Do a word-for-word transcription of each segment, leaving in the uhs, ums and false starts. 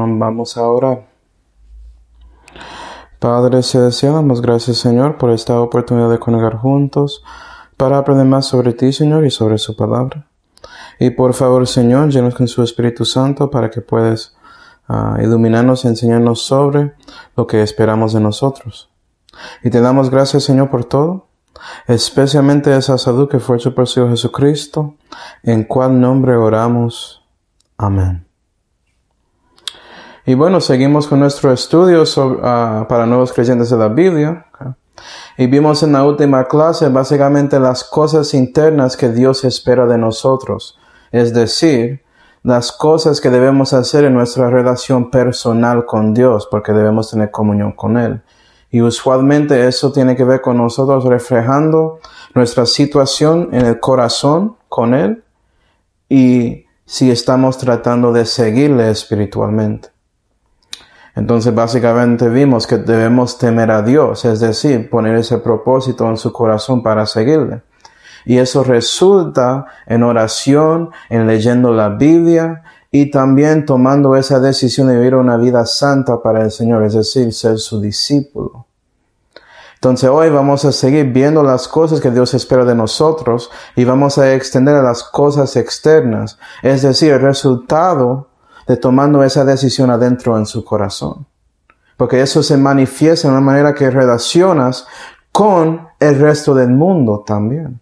Um, vamos a orar. Padre celestial, damos gracias, Señor, por esta oportunidad de congregar juntos para aprender más sobre ti, Señor, y sobre su palabra. Y por favor, Señor, llenos con su Espíritu Santo para que puedas uh, iluminarnos y enseñarnos sobre lo que esperamos de nosotros. Y te damos gracias, Señor, por todo, especialmente esa salud que fue hecha por su Hijo Jesucristo, en cual nombre oramos. Amén. Y bueno, seguimos con nuestro estudio sobre, uh, para nuevos creyentes de la Biblia. Okay. Y vimos en la última clase básicamente las cosas internas que Dios espera de nosotros. Es decir, las cosas que debemos hacer en nuestra relación personal con Dios, porque debemos tener comunión con Él. Y usualmente eso tiene que ver con nosotros reflejando nuestra situación en el corazón con Él y si estamos tratando de seguirle espiritualmente. Entonces básicamente vimos que debemos temer a Dios, es decir, poner ese propósito en su corazón para seguirle. Y eso resulta en oración, en leyendo la Biblia y también tomando esa decisión de vivir una vida santa para el Señor, es decir, ser su discípulo. Entonces hoy vamos a seguir viendo las cosas que Dios espera de nosotros y vamos a extender a las cosas externas, es decir, el resultado de tomando esa decisión adentro en su corazón. Porque eso se manifiesta de una manera que relacionas con el resto del mundo también.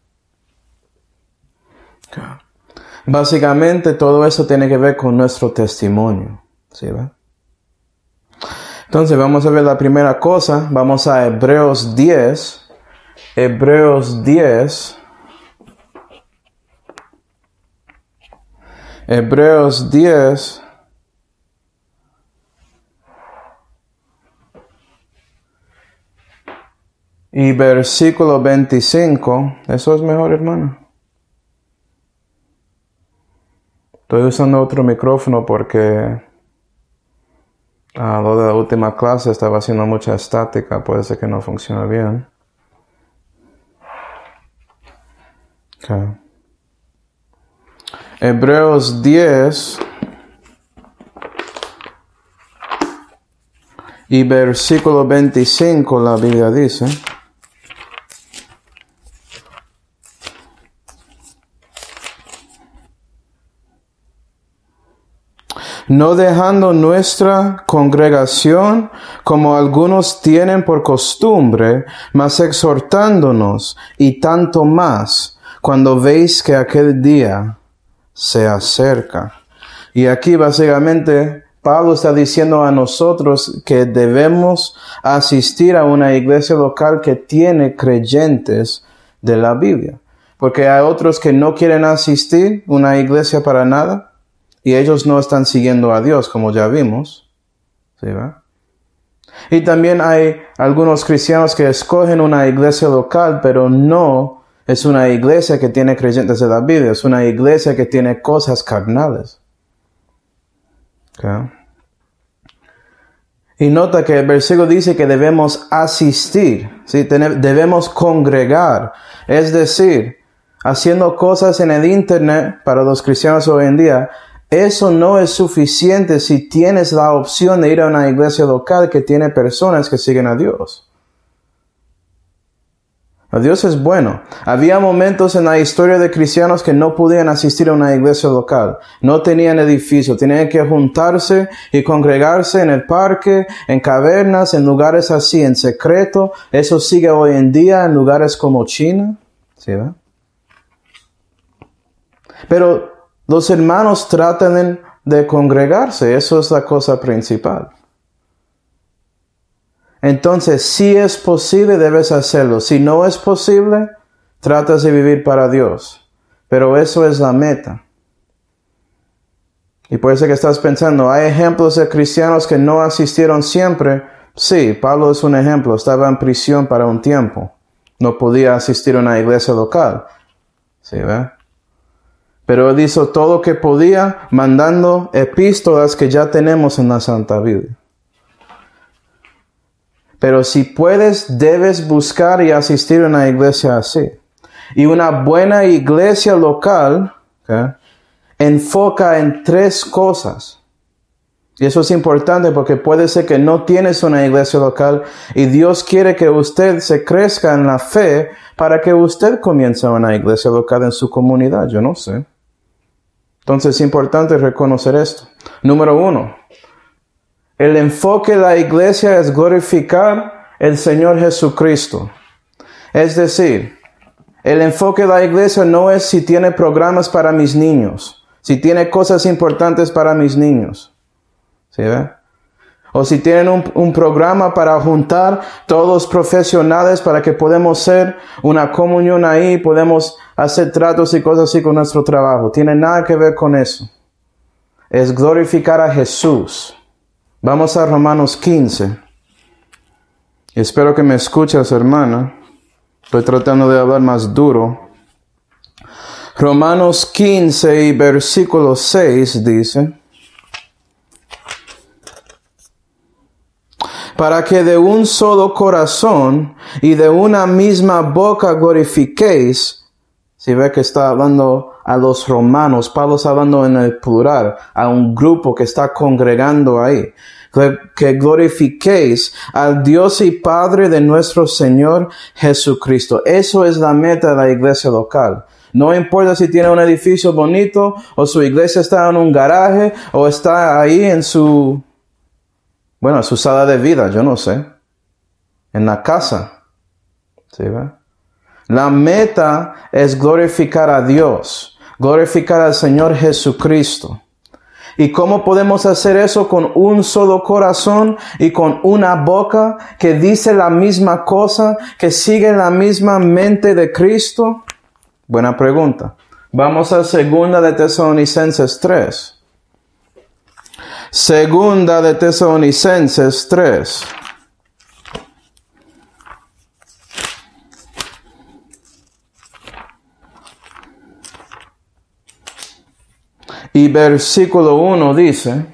Básicamente todo eso tiene que ver con nuestro testimonio. ¿Sí ve? Entonces vamos a ver la primera cosa. Vamos a Hebreos diez. Hebreos diez. Hebreos diez. Y versículo veinticinco. Eso es mejor, hermano. Estoy usando otro micrófono porque ah, lo de la última clase estaba haciendo mucha estática. Puede ser que no funcione bien. Okay. Hebreos diez. Y versículo veinticinco, la Biblia dice: no dejando nuestra congregación como algunos tienen por costumbre, mas exhortándonos, y tanto más cuando veis que aquel día se acerca. Y aquí básicamente Pablo está diciendo a nosotros que debemos asistir a una iglesia local que tiene creyentes de la Biblia. Porque hay otros que no quieren asistir a una iglesia para nada. Y ellos no están siguiendo a Dios, como ya vimos. ¿Sí, va? Y también hay algunos cristianos que escogen una iglesia local, pero no es una iglesia que tiene creyentes de la Biblia. Es una iglesia que tiene cosas carnales. Okay. Y nota que el versículo dice que debemos asistir. ¿Sí? Debemos congregar. Es decir, haciendo cosas en el internet para los cristianos hoy en día, eso no es suficiente si tienes la opción de ir a una iglesia local que tiene personas que siguen a Dios. Dios es bueno. Había momentos en la historia de cristianos que no podían asistir a una iglesia local. No tenían edificio. Tenían que juntarse y congregarse en el parque, en cavernas, en lugares así, en secreto. Eso sigue hoy en día en lugares como China. ¿Sí, va? Pero los hermanos tratan de congregarse. Eso es la cosa principal. Entonces, si es posible, debes hacerlo. Si no es posible, tratas de vivir para Dios. Pero eso es la meta. Y puede ser que estás pensando, ¿hay ejemplos de cristianos que no asistieron siempre? Sí, Pablo es un ejemplo. Estaba en prisión para un tiempo. No podía asistir a una iglesia local. ¿Sí, ve? Pero él hizo todo lo que podía, mandando epístolas que ya tenemos en la Santa Biblia. Pero si puedes, debes buscar y asistir a una iglesia así. Y una buena iglesia local, ¿okay?, enfoca en tres cosas. Y eso es importante porque puede ser que no tienes una iglesia local y Dios quiere que usted se crezca en la fe para que usted comience una iglesia local en su comunidad. Yo no sé. Entonces es importante reconocer esto. Número uno. El enfoque de la iglesia es glorificar el Señor Jesucristo. Es decir, el enfoque de la iglesia no es si tiene programas para mis niños, si tiene cosas importantes para mis niños. ¿Sí ve? O si tienen un, un programa para juntar todos los profesionales para que podamos hacer una comunión ahí, podemos hacer tratos y cosas así con nuestro trabajo. Tiene nada que ver con eso. Es glorificar a Jesús. Vamos a Romanos quince. Espero que me escuches, hermana. Estoy tratando de hablar más duro. Romanos quince y versículo seis dice: para que de un solo corazón y de una misma boca glorifiquéis. Si ve que está hablando a los romanos, Pablo está hablando en el plural, a un grupo que está congregando ahí. Que glorifiquéis al Dios y Padre de nuestro Señor Jesucristo. Eso es la meta de la iglesia local. No importa si tiene un edificio bonito, o su iglesia está en un garaje, o está ahí en su, bueno, su sala de vida, yo no sé. En la casa. ¿Sí ve? La meta es glorificar a Dios. Glorificar al Señor Jesucristo. ¿Y cómo podemos hacer eso? Con un solo corazón y con una boca que dice la misma cosa, que sigue la misma mente de Cristo. Buena pregunta. Vamos a segunda de Tesalonicenses tres. Segunda de Tesalonicenses tres. Y versículo uno dice: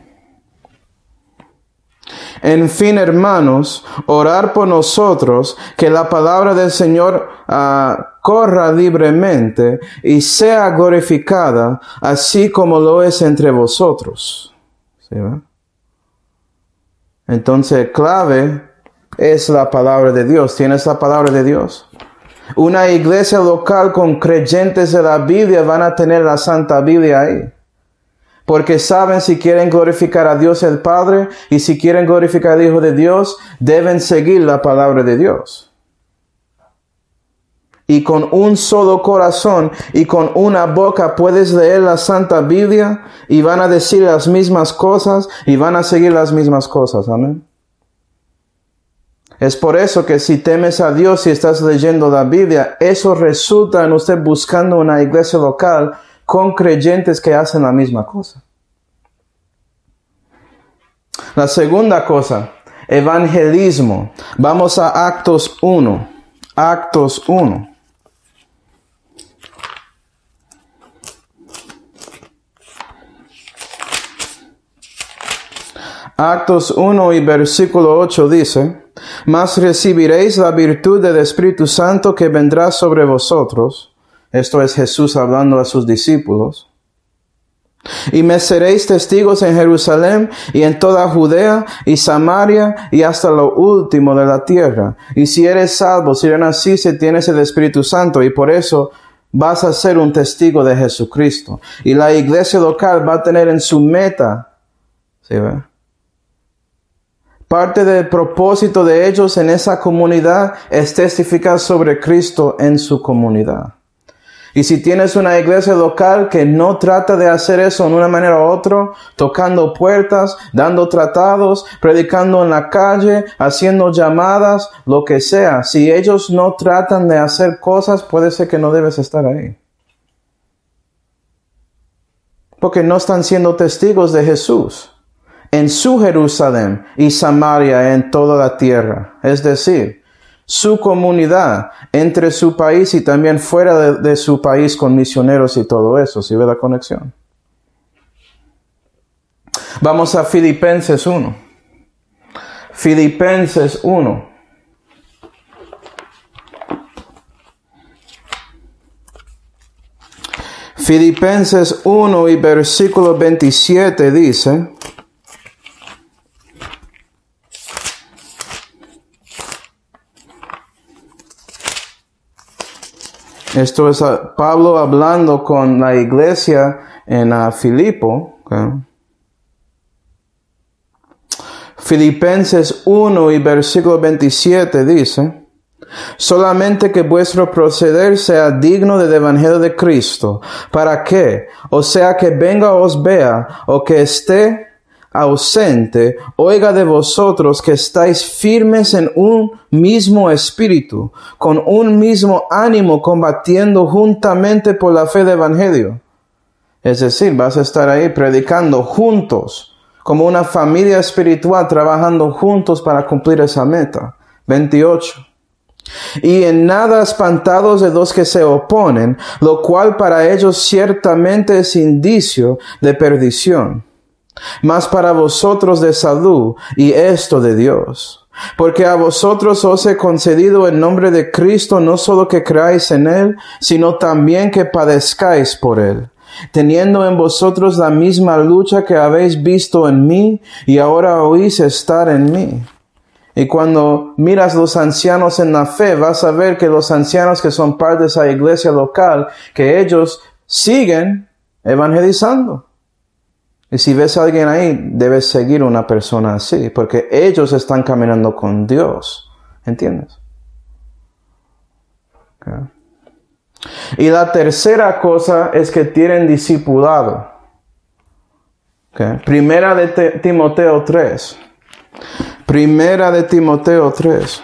en fin, hermanos, orar por nosotros, que la palabra del Señor uh, corra libremente y sea glorificada, así como lo es entre vosotros. ¿Sí, ¿verdad? Entonces, clave es la palabra de Dios. ¿Tienes la palabra de Dios? Una iglesia local con creyentes de la Biblia van a tener la Santa Biblia ahí. Porque saben si quieren glorificar a Dios el Padre y si quieren glorificar al Hijo de Dios, deben seguir la palabra de Dios. Y con un solo corazón y con una boca puedes leer la Santa Biblia y van a decir las mismas cosas y van a seguir las mismas cosas. Amén. Es por eso que si temes a Dios y estás leyendo la Biblia, eso resulta en usted buscando una iglesia local con creyentes que hacen la misma cosa. La segunda cosa, evangelismo. Vamos a Actos uno. Actos uno. Actos uno y versículo ocho dice: mas recibiréis la virtud del Espíritu Santo que vendrá sobre vosotros. Esto es Jesús hablando a sus discípulos. Y me seréis testigos en Jerusalén y en toda Judea y Samaria y hasta lo último de la tierra. Y si eres salvo, si eres así, si tienes el Espíritu Santo, y por eso vas a ser un testigo de Jesucristo. Y la iglesia local va a tener en su meta, ¿sí ve? Parte del propósito de ellos en esa comunidad es testificar sobre Cristo en su comunidad. Y si tienes una iglesia local que no trata de hacer eso en una manera u otra, tocando puertas, dando tratados, predicando en la calle, haciendo llamadas, lo que sea, si ellos no tratan de hacer cosas, puede ser que no debes estar ahí. Porque no están siendo testigos de Jesús en su Jerusalén y Samaria, en toda la tierra. Es decir, su comunidad entre su país y también fuera de, de su país con misioneros y todo eso. ¿Sí ve la conexión? Vamos a Filipenses uno. Filipenses uno. Filipenses uno y versículo veintisiete dice: Esto es uh, Pablo hablando con la iglesia en uh, Filipo. Okay. Filipenses uno y versículo veintisiete dice: solamente que vuestro proceder sea digno del evangelio de Cristo, para que, o sea que venga o os vea, o que esté ausente, oiga de vosotros que estáis firmes en un mismo espíritu, con un mismo ánimo, combatiendo juntamente por la fe del evangelio. Es decir, vas a estar ahí predicando juntos, como una familia espiritual, trabajando juntos para cumplir esa meta. veintiocho. Y en nada espantados de los que se oponen, lo cual para ellos ciertamente es indicio de perdición, mas para vosotros de salud, y esto de Dios. Porque a vosotros os he concedido el nombre de Cristo, no solo que creáis en Él, sino también que padezcáis por Él, teniendo en vosotros la misma lucha que habéis visto en mí, y ahora oís estar en mí. Y cuando miras los ancianos en la fe, vas a ver que los ancianos que son parte de esa iglesia local, que ellos siguen evangelizando. Y si ves a alguien ahí, debes seguir una persona así, porque ellos están caminando con Dios. ¿Entiendes? Okay. Y la tercera cosa es que tienen discipulado. Okay. Primera de Timoteo tres. Primera de Timoteo tres.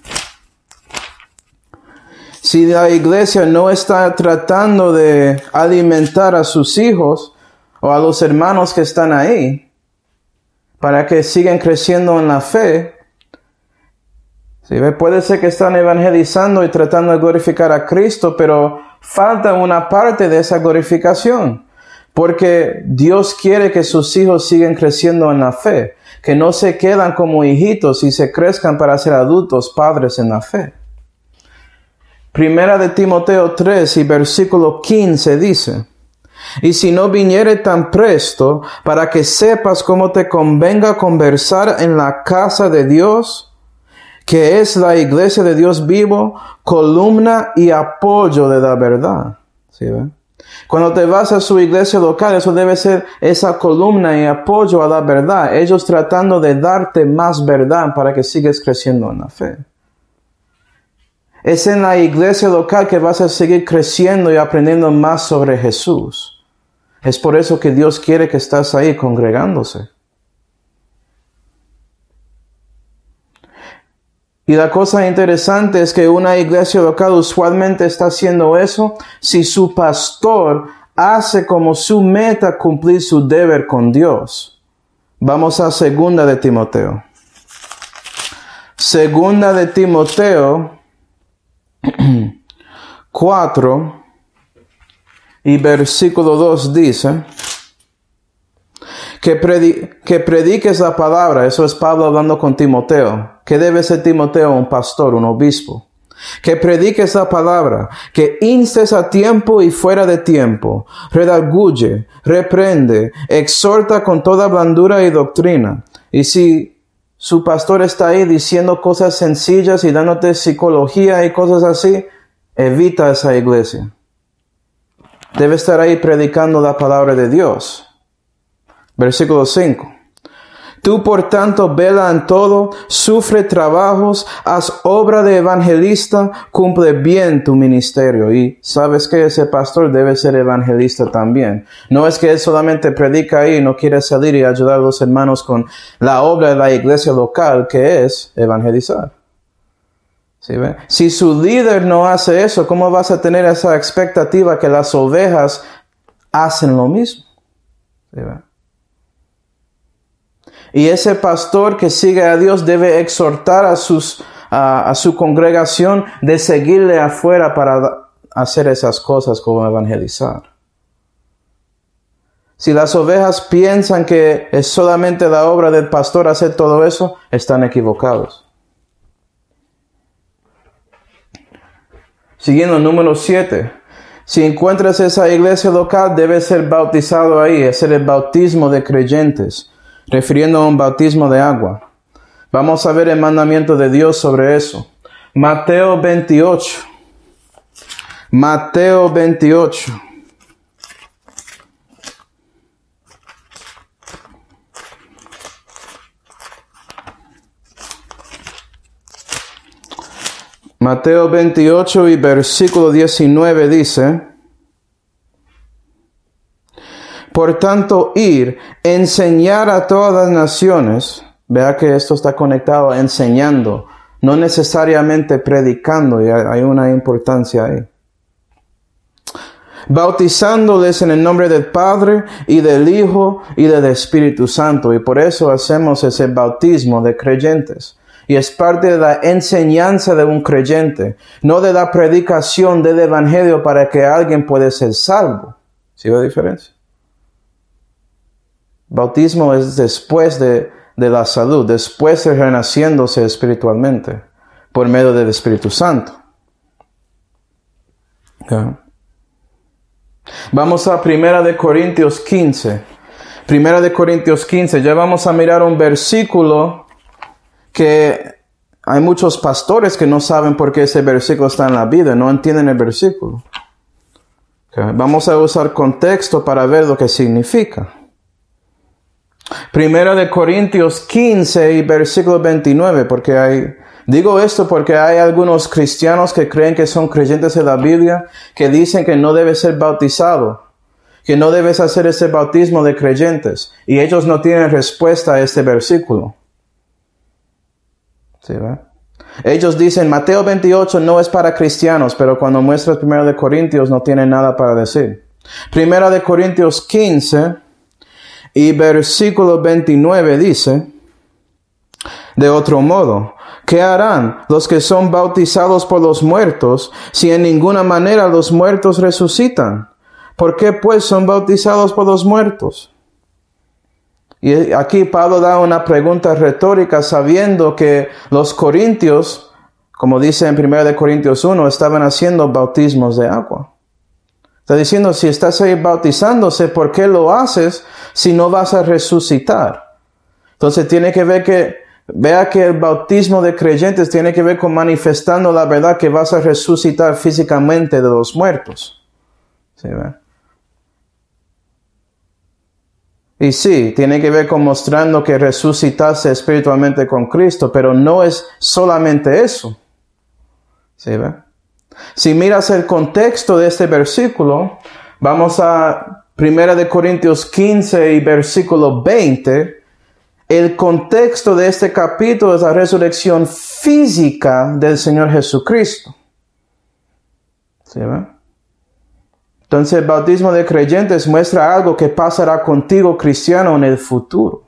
Si la iglesia no está tratando de alimentar a sus hijos o a los hermanos que están ahí para que sigan creciendo en la fe, ¿sí? Puede ser que están evangelizando y tratando de glorificar a Cristo, pero falta una parte de esa glorificación. Porque Dios quiere que sus hijos sigan creciendo en la fe, que no se quedan como hijitos y se crezcan para ser adultos, padres en la fe. Primera de Timoteo tres y versículo quince dice: y si no viniere tan presto, para que sepas cómo te convenga conversar en la casa de Dios, que es la iglesia de Dios vivo, columna y apoyo de la verdad. ¿Sí ven? Cuando te vas a su iglesia local, eso debe ser esa columna y apoyo a la verdad. Ellos tratando de darte más verdad para que sigas creciendo en la fe. Es en la iglesia local que vas a seguir creciendo y aprendiendo más sobre Jesús. Es por eso que Dios quiere que estás ahí congregándose. Y la cosa interesante es que una iglesia local usualmente está haciendo eso si su pastor hace como su meta cumplir su deber con Dios. Vamos a segunda de Timoteo. Segunda de Timoteo cuatro y versículo dos dice que, predi- que prediques la palabra. Eso es Pablo hablando con Timoteo. ¿Qué debe ser Timoteo? Un pastor, un obispo. Que prediques la palabra, que instes a tiempo y fuera de tiempo, redarguye, reprende, exhorta con toda blandura y doctrina. Y si su pastor está ahí diciendo cosas sencillas y dándote psicología y cosas así, evita esa iglesia. Debe estar ahí predicando la palabra de Dios. Versículo cinco. Tú, por tanto, vela en todo, sufre trabajos, haz obra de evangelista, cumple bien tu ministerio. Y sabes que ese pastor debe ser evangelista también. No es que él solamente predica ahí y no quiere salir y ayudar a los hermanos con la obra de la iglesia local, que es evangelizar. ¿Sí ve? Si su líder no hace eso, ¿cómo vas a tener esa expectativa que las ovejas hacen lo mismo? ¿Sí ve? Y ese pastor que sigue a Dios debe exhortar a, sus, a, a su congregación de seguirle afuera para hacer esas cosas como evangelizar. Si las ovejas piensan que es solamente la obra del pastor hacer todo eso, están equivocados. Siguiendo, número siete. Si encuentras esa iglesia local, debes ser bautizado ahí, hacer el bautismo de creyentes, refiriendo a un bautismo de agua. Vamos a ver el mandamiento de Dios sobre eso. Mateo veintiocho. Mateo veintiocho. Mateo veintiocho y versículo diecinueve dice: por tanto, ir, enseñar a todas las naciones. Vea que esto está conectado a enseñando, no necesariamente predicando, y hay una importancia ahí. Bautizándoles en el nombre del Padre y del Hijo y del Espíritu Santo. Y por eso hacemos ese bautismo de creyentes. Y es parte de la enseñanza de un creyente, no de la predicación del Evangelio para que alguien pueda ser salvo. ¿Sí ve la diferencia? Bautismo es después de, de la salud, después de renaciéndose espiritualmente, por medio del Espíritu Santo. Okay. Vamos a Primera de Corintios quince. Primera de Corintios quince, ya vamos a mirar un versículo que hay muchos pastores que no saben por qué ese versículo está en la Biblia, no entienden el versículo. Okay. Vamos a usar contexto para ver lo que significa. Primera de Corintios quince y versículo veintinueve, porque hay, digo esto porque hay algunos cristianos que creen que son creyentes de la Biblia, que dicen que no debe ser bautizado, que no debes hacer ese bautismo de creyentes, y ellos no tienen respuesta a este versículo. ¿Sí, ve? Ellos dicen, Mateo veintiocho no es para cristianos, pero cuando muestras Primera de Corintios no tiene nada para decir. Primera de Corintios quince y versículo veintinueve dice, de otro modo, ¿qué harán los que son bautizados por los muertos si en ninguna manera los muertos resucitan? ¿Por qué pues son bautizados por los muertos? Y aquí Pablo da una pregunta retórica sabiendo que los corintios, como dice en Primera de Corintios uno, estaban haciendo bautismos de agua. Está diciendo, si estás ahí bautizándose, ¿por qué lo haces si no vas a resucitar? Entonces tiene que ver que, vea que el bautismo de creyentes tiene que ver con manifestando la verdad que vas a resucitar físicamente de los muertos. ¿Sí, ve? Y sí, tiene que ver con mostrando que resucitaste espiritualmente con Cristo, pero no es solamente eso. ¿Sí, ve? Si miras el contexto de este versículo, vamos a Primera de Corintios quince y versículo veinte. El contexto de este capítulo es la resurrección física del Señor Jesucristo. ¿Sí, ve? Entonces el bautismo de creyentes muestra algo que pasará contigo, cristiano, en el futuro.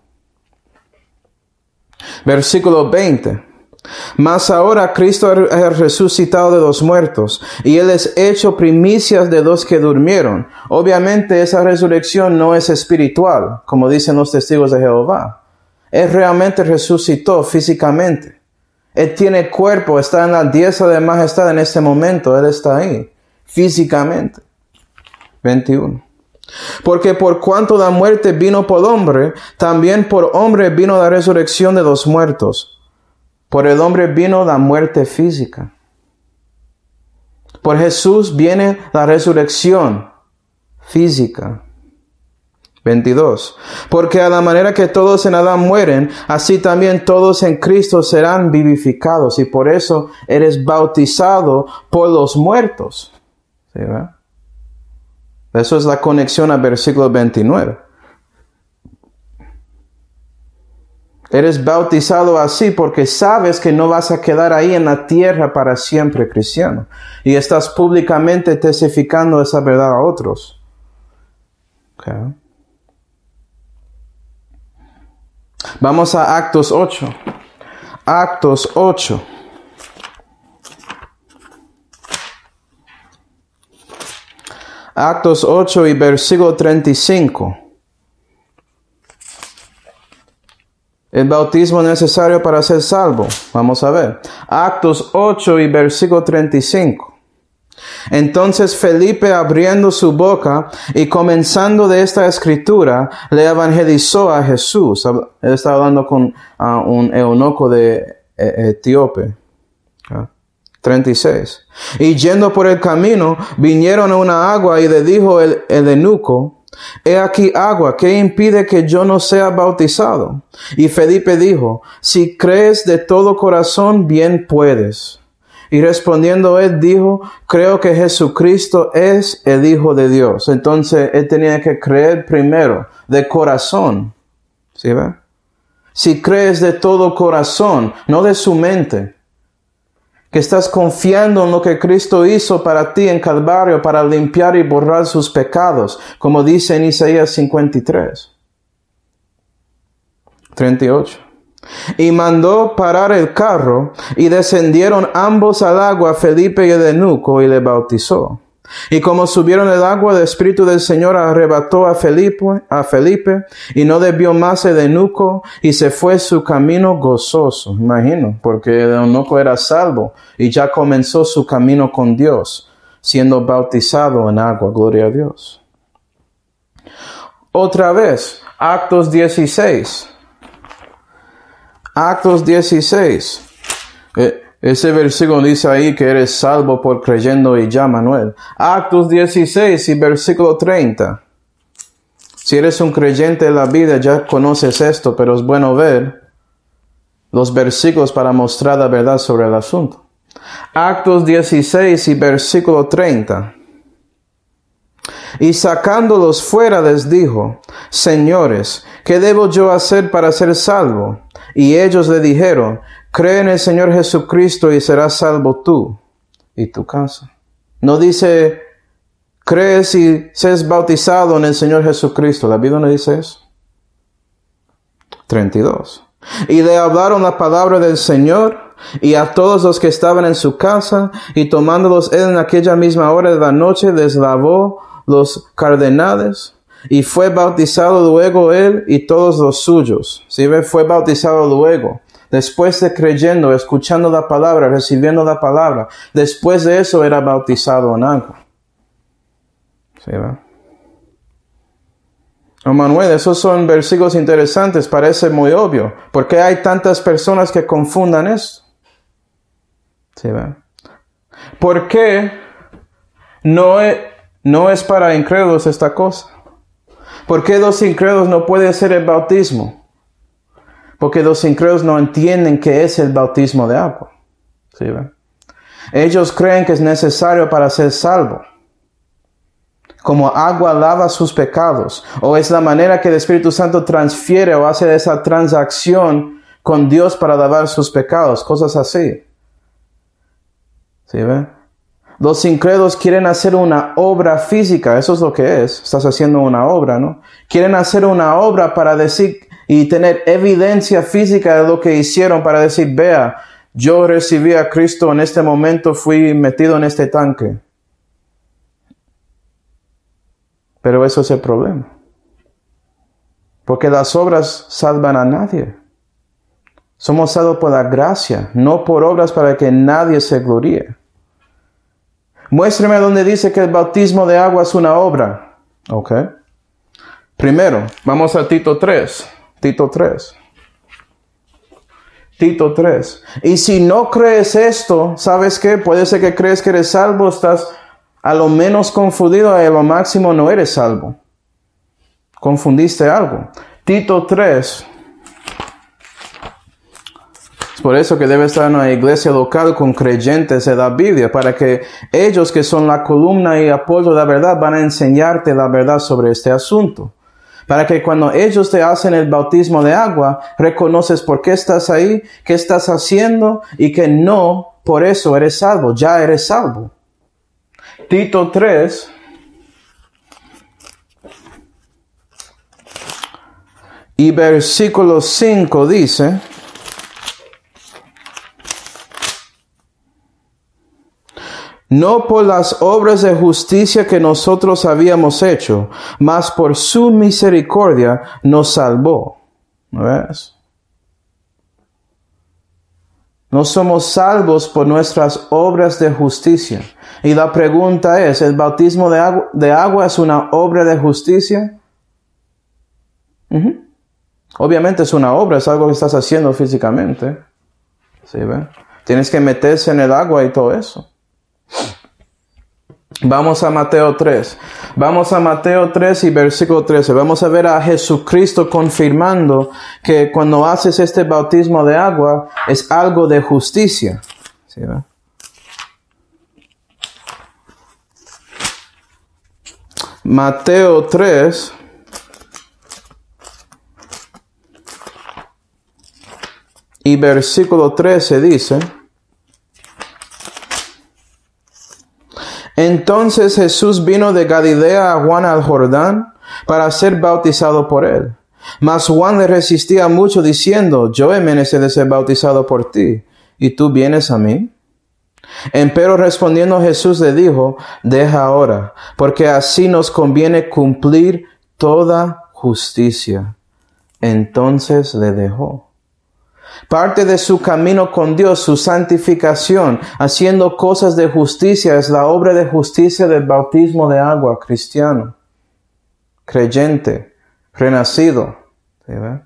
Versículo veinte. Mas ahora Cristo ha resucitado de los muertos, y Él es hecho primicias de los que durmieron. Obviamente esa resurrección no es espiritual, como dicen los testigos de Jehová. Él realmente resucitó físicamente. Él tiene cuerpo, está en la diestra de majestad en este momento. Él está ahí, físicamente. veintiuno. Porque por cuanto la muerte vino por hombre, también por hombre vino la resurrección de los muertos. Por el hombre vino la muerte física. Por Jesús viene la resurrección física. veintidós. Porque a la manera que todos en Adán mueren, así también todos en Cristo serán vivificados. Y por eso eres bautizado por los muertos. ¿Sí, verdad? Eso es la conexión al versículo veintinueve. Eres bautizado así porque sabes que no vas a quedar ahí en la tierra para siempre, cristiano. Y estás públicamente testificando esa verdad a otros. Okay. Vamos a Actos ocho. Actos ocho. Actos ocho y versículo treinta y cinco. El bautismo necesario para ser salvo. Vamos a ver. Actos ocho y versículo treinta y cinco. Entonces Felipe, abriendo su boca y comenzando de esta escritura, le evangelizó a Jesús. Él estaba hablando con uh, un eunuco de eh, etíope. treinta y seis. Y yendo por el camino, vinieron a una agua y le dijo el, el eunuco, he aquí agua, ¿qué impide que yo no sea bautizado? Y Felipe dijo, si crees de todo corazón, bien puedes. Y respondiendo él dijo, creo que Jesucristo es el Hijo de Dios. Entonces él tenía que creer primero de corazón. ¿Sí ve? Si crees de todo corazón, no de su mente, que estás confiando en lo que Cristo hizo para ti en Calvario para limpiar y borrar sus pecados, como dice en Isaías cincuenta y tres. treinta y ocho. Y mandó parar el carro, y descendieron ambos al agua, Felipe y el eunuco, y le bautizó. Y como subieron el agua, el Espíritu del Señor arrebató a Felipe, a Felipe, y no debió más el eunuco, y se fue su camino gozoso. Imagino, porque el eunuco era salvo, y ya comenzó su camino con Dios, siendo bautizado en agua. Gloria a Dios. Otra vez, Actos dieciséis. Actos dieciséis. Eh, ese versículo dice ahí que eres salvo por creyendo y ya, Manuel. Actos dieciséis y versículo treinta. Si eres un creyente de la vida ya conoces esto, pero es bueno ver los versículos para mostrar la verdad sobre el asunto. Actos dieciséis y versículo treinta. Y sacándolos fuera les dijo, señores, ¿qué debo yo hacer para ser salvo? Y ellos le dijeron, cree en el Señor Jesucristo y serás salvo tú y tu casa. No dice, crees y seas bautizado en el Señor Jesucristo. La Biblia no dice eso. treinta y dos. Y le hablaron la palabra del Señor y a todos los que estaban en su casa, y tomándolos él en aquella misma hora de la noche, les lavó los cardenales. Y fue bautizado luego él y todos los suyos. ¿Sí ve? Fue bautizado luego. Después de creyendo, escuchando la palabra, recibiendo la palabra. Después de eso era bautizado en agua. ¿Sí ve? Oh, Manuel, esos son versículos interesantes. Parece muy obvio. ¿Por qué hay tantas personas que confundan esto? ¿Sí ve? ¿Por qué no es, no es para incrédulos esta cosa? ¿Por qué los incrédulos no pueden hacer el bautismo? Porque los incrédulos no entienden qué es el bautismo de agua. ¿Sí ven? Ellos creen que es necesario para ser salvo. Como agua lava sus pecados. O es la manera que el Espíritu Santo transfiere o hace esa transacción con Dios para lavar sus pecados. Cosas así. ¿Sí ven? Los incrédulos quieren hacer una obra física, eso es lo que es, estás haciendo una obra, ¿no? Quieren hacer una obra para decir y tener evidencia física de lo que hicieron para decir, vea, yo recibí a Cristo en este momento, fui metido en este tanque. Pero eso es el problema. Porque las obras salvan a nadie. Somos salvos por la gracia, no por obras para que nadie se gloríe. Muéstrame donde dice que el bautismo de agua es una obra. Ok. Primero, vamos a Tito tres. Tito tres. Tito tres. Y si no crees esto, ¿sabes qué? Puede ser que crees que eres salvo, estás a lo menos confundido, a lo máximo no eres salvo. Confundiste algo. Tito tres. Es por eso que debe estar en una iglesia local con creyentes de la Biblia, para que ellos que son la columna y apoyo de la verdad van a enseñarte la verdad sobre este asunto. Para que cuando ellos te hacen el bautismo de agua, reconoces por qué estás ahí, qué estás haciendo y que no por eso eres salvo, ya eres salvo. Tito tres. Y versículo cinco dice, no por las obras de justicia que nosotros habíamos hecho, mas por su misericordia nos salvó. ¿No ves? No somos salvos por nuestras obras de justicia. Y la pregunta es, ¿el bautismo de agua, de agua es una obra de justicia? Uh-huh. Obviamente es una obra, es algo que estás haciendo físicamente. ¿Sí, ve? Tienes que meterse en el agua y todo eso. Vamos a Mateo tres. Vamos a Mateo tres y versículo trece. Vamos a ver a Jesucristo confirmando que cuando haces este bautismo de agua es algo de justicia. ¿Sí, va? Mateo tres. Y versículo trece dice: Entonces Jesús vino de Galilea a Juan al Jordán para ser bautizado por él. Mas Juan le resistía mucho diciendo: Yo he menester de ser bautizado por ti, ¿y tú vienes a mí? Empero respondiendo Jesús le dijo: Deja ahora, porque así nos conviene cumplir toda justicia. Entonces le dejó. Parte de su camino con Dios, su santificación, haciendo cosas de justicia, es la obra de justicia del bautismo de agua cristiano, creyente, renacido. ¿Sí, ve?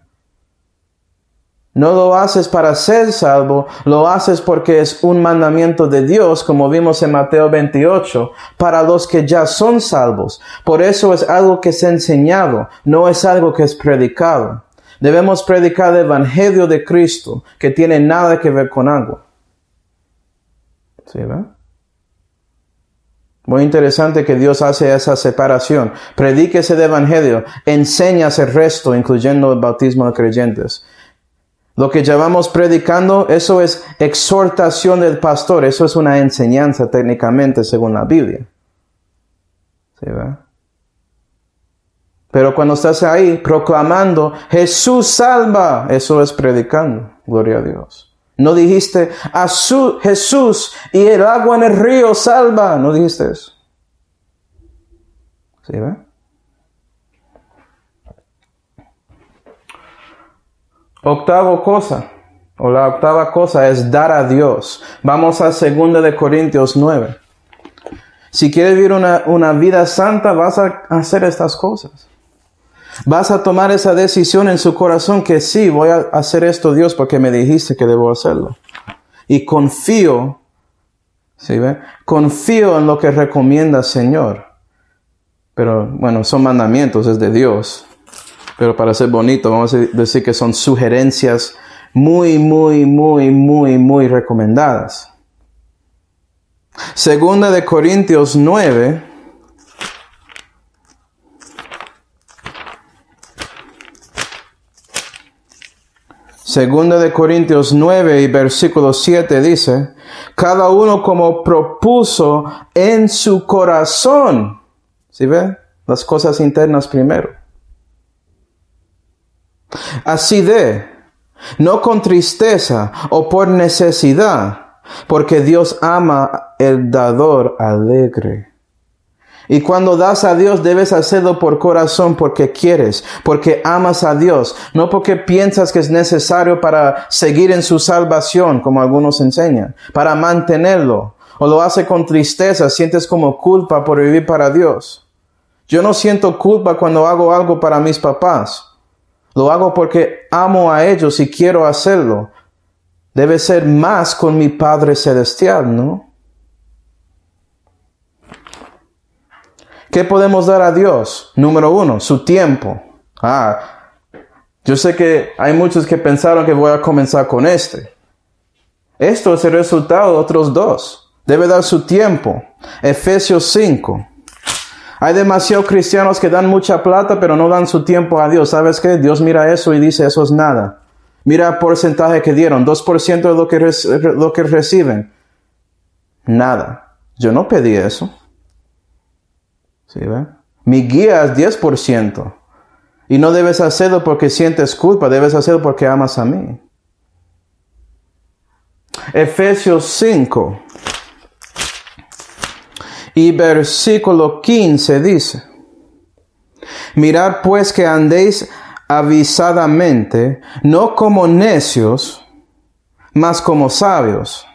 No lo haces para ser salvo, lo haces porque es un mandamiento de Dios, como vimos en Mateo veintiocho, para los que ya son salvos. Por eso es algo que es enseñado, no es algo que es predicado. Debemos predicar el Evangelio de Cristo, que tiene nada que ver con agua. ¿Sí, ve? Muy interesante que Dios hace esa separación. Predíquese el Evangelio, enseñas el resto, incluyendo el bautismo de creyentes. Lo que llamamos predicando, eso es exhortación del pastor, eso es una enseñanza técnicamente según la Biblia. ¿Sí, ve? Pero cuando estás ahí proclamando, Jesús salva, eso es predicando. Gloria a Dios. No dijiste, a su Jesús y el agua en el río salva. No dijiste eso. ¿Sí, ve? Octava cosa, o la octava cosa es dar a Dios. Vamos a segunda de Corintios nueve. Si quieres vivir una, una vida santa, vas a hacer estas cosas. Vas a tomar esa decisión en su corazón que sí, voy a hacer esto, Dios, porque me dijiste que debo hacerlo. Y confío, ¿sí ve? Confío en lo que recomienda el Señor. Pero, bueno, son mandamientos, es de Dios. Pero para ser bonito, vamos a decir que son sugerencias muy, muy, muy, muy, muy recomendadas. Segunda de Corintios nueve. Segunda de Corintios nueve y versículo siete dice: Cada uno como propuso en su corazón. ¿Sí ve? Las cosas internas primero. Así de, no con tristeza o por necesidad, porque Dios ama el dador alegre. Y cuando das a Dios debes hacerlo por corazón, porque quieres, porque amas a Dios, no porque piensas que es necesario para seguir en su salvación, como algunos enseñan, para mantenerlo, o lo hace con tristeza, sientes como culpa por vivir para Dios. Yo no siento culpa cuando hago algo para mis papás. Lo hago porque amo a ellos y quiero hacerlo. Debe ser más con mi Padre Celestial, ¿no? ¿Qué podemos dar a Dios? Número uno, su tiempo. Ah, yo sé que hay muchos que pensaron que voy a comenzar con este. Esto es el resultado de otros dos. Debe dar su tiempo. Efesios cinco. Hay demasiados cristianos que dan mucha plata, pero no dan su tiempo a Dios. ¿Sabes qué? Dios mira eso y dice, eso es nada. Mira el porcentaje que dieron, dos por ciento de lo que, re- lo que reciben. Nada. Yo no pedí eso. ¿Sí, ve? Mi guía es diez por ciento. Y no debes hacerlo porque sientes culpa, debes hacerlo porque amas a mí. Efesios cinco. Y versículo quince dice: Mirad pues que andéis avisadamente, no como necios, mas como sabios.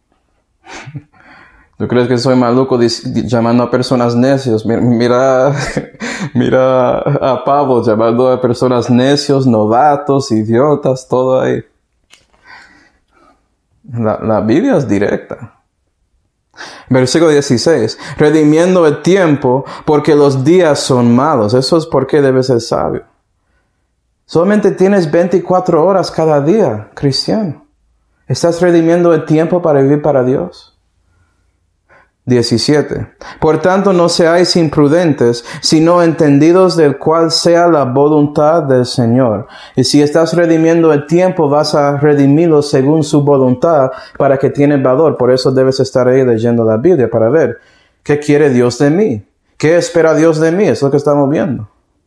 ¿Tú crees que soy maluco llamando a personas necios? Mira, mira, mira a Pablo llamando a personas necios, novatos, idiotas, todo ahí. La, la Biblia es directa. Versículo dieciséis. Redimiendo el tiempo porque los días son malos. Eso es porque debes ser sabio. Solamente tienes veinticuatro horas cada día, cristiano. ¿Estás redimiendo el tiempo para vivir para Dios? diecisiete. Por tanto, no seáis imprudentes, sino entendidos del cual sea la voluntad del Señor. Y si estás redimiendo el tiempo, vas a redimirlo según su voluntad para que tiene valor. Por eso debes estar ahí leyendo la Biblia para ver qué quiere Dios de mí. ¿Qué espera Dios de mí? Es lo que estamos viendo.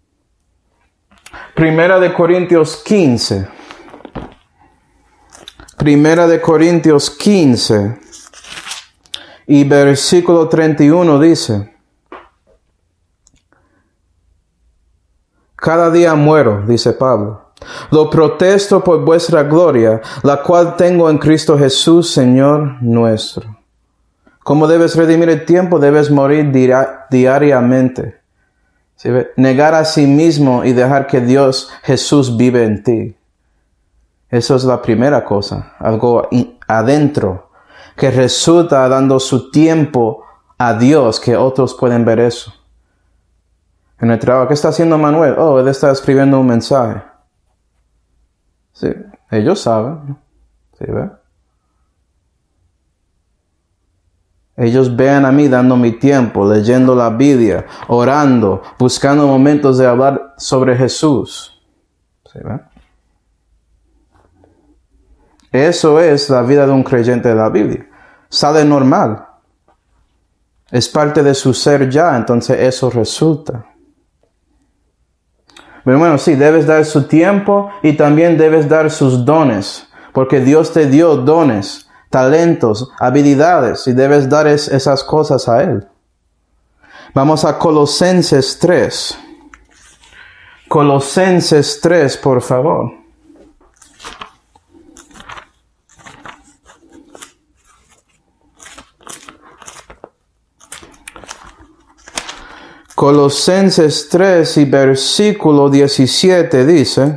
Primera de Corintios quince. Primera de Corintios quince. Y versículo treinta y uno dice, cada día muero, dice Pablo, lo protesto por vuestra gloria, la cual tengo en Cristo Jesús, Señor nuestro. ¿Cómo debes redimir el tiempo? Debes morir di- diariamente. ¿Sí ve? Negar a sí mismo y dejar que Dios, Jesús, vive en ti. Eso es la primera cosa, algo in- adentro. Que resulta dando su tiempo a Dios, que otros pueden ver eso. En el trabajo, ¿qué está haciendo Manuel? Oh, él está escribiendo un mensaje. Sí, ellos saben. ¿Sí ve? Ellos ven a mí dando mi tiempo, leyendo la Biblia, orando, buscando momentos de hablar sobre Jesús. ¿Sí ve? Eso es la vida de un creyente de la Biblia. Sale normal. Es parte de su ser ya, entonces eso resulta. Pero bueno, sí, debes dar su tiempo y también debes dar sus dones. Porque Dios te dio dones, talentos, habilidades y debes dar es, esas cosas a Él. Vamos a Colosenses tres. Colosenses tres, por favor. Colosenses tres y versículo diecisiete dice,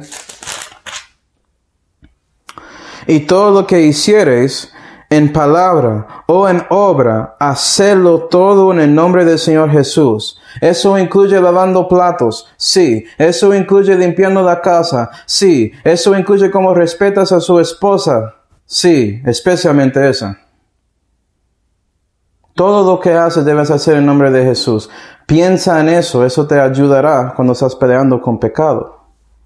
y todo lo que hiciereis en palabra o en obra, hacedlo todo en el nombre del Señor Jesús. Eso incluye lavando platos, sí. Eso incluye limpiando la casa, sí. Eso incluye cómo respetas a su esposa, sí, especialmente esa. Todo lo que haces debes hacer en nombre de Jesús. Piensa en eso, eso te ayudará cuando estás peleando con pecado.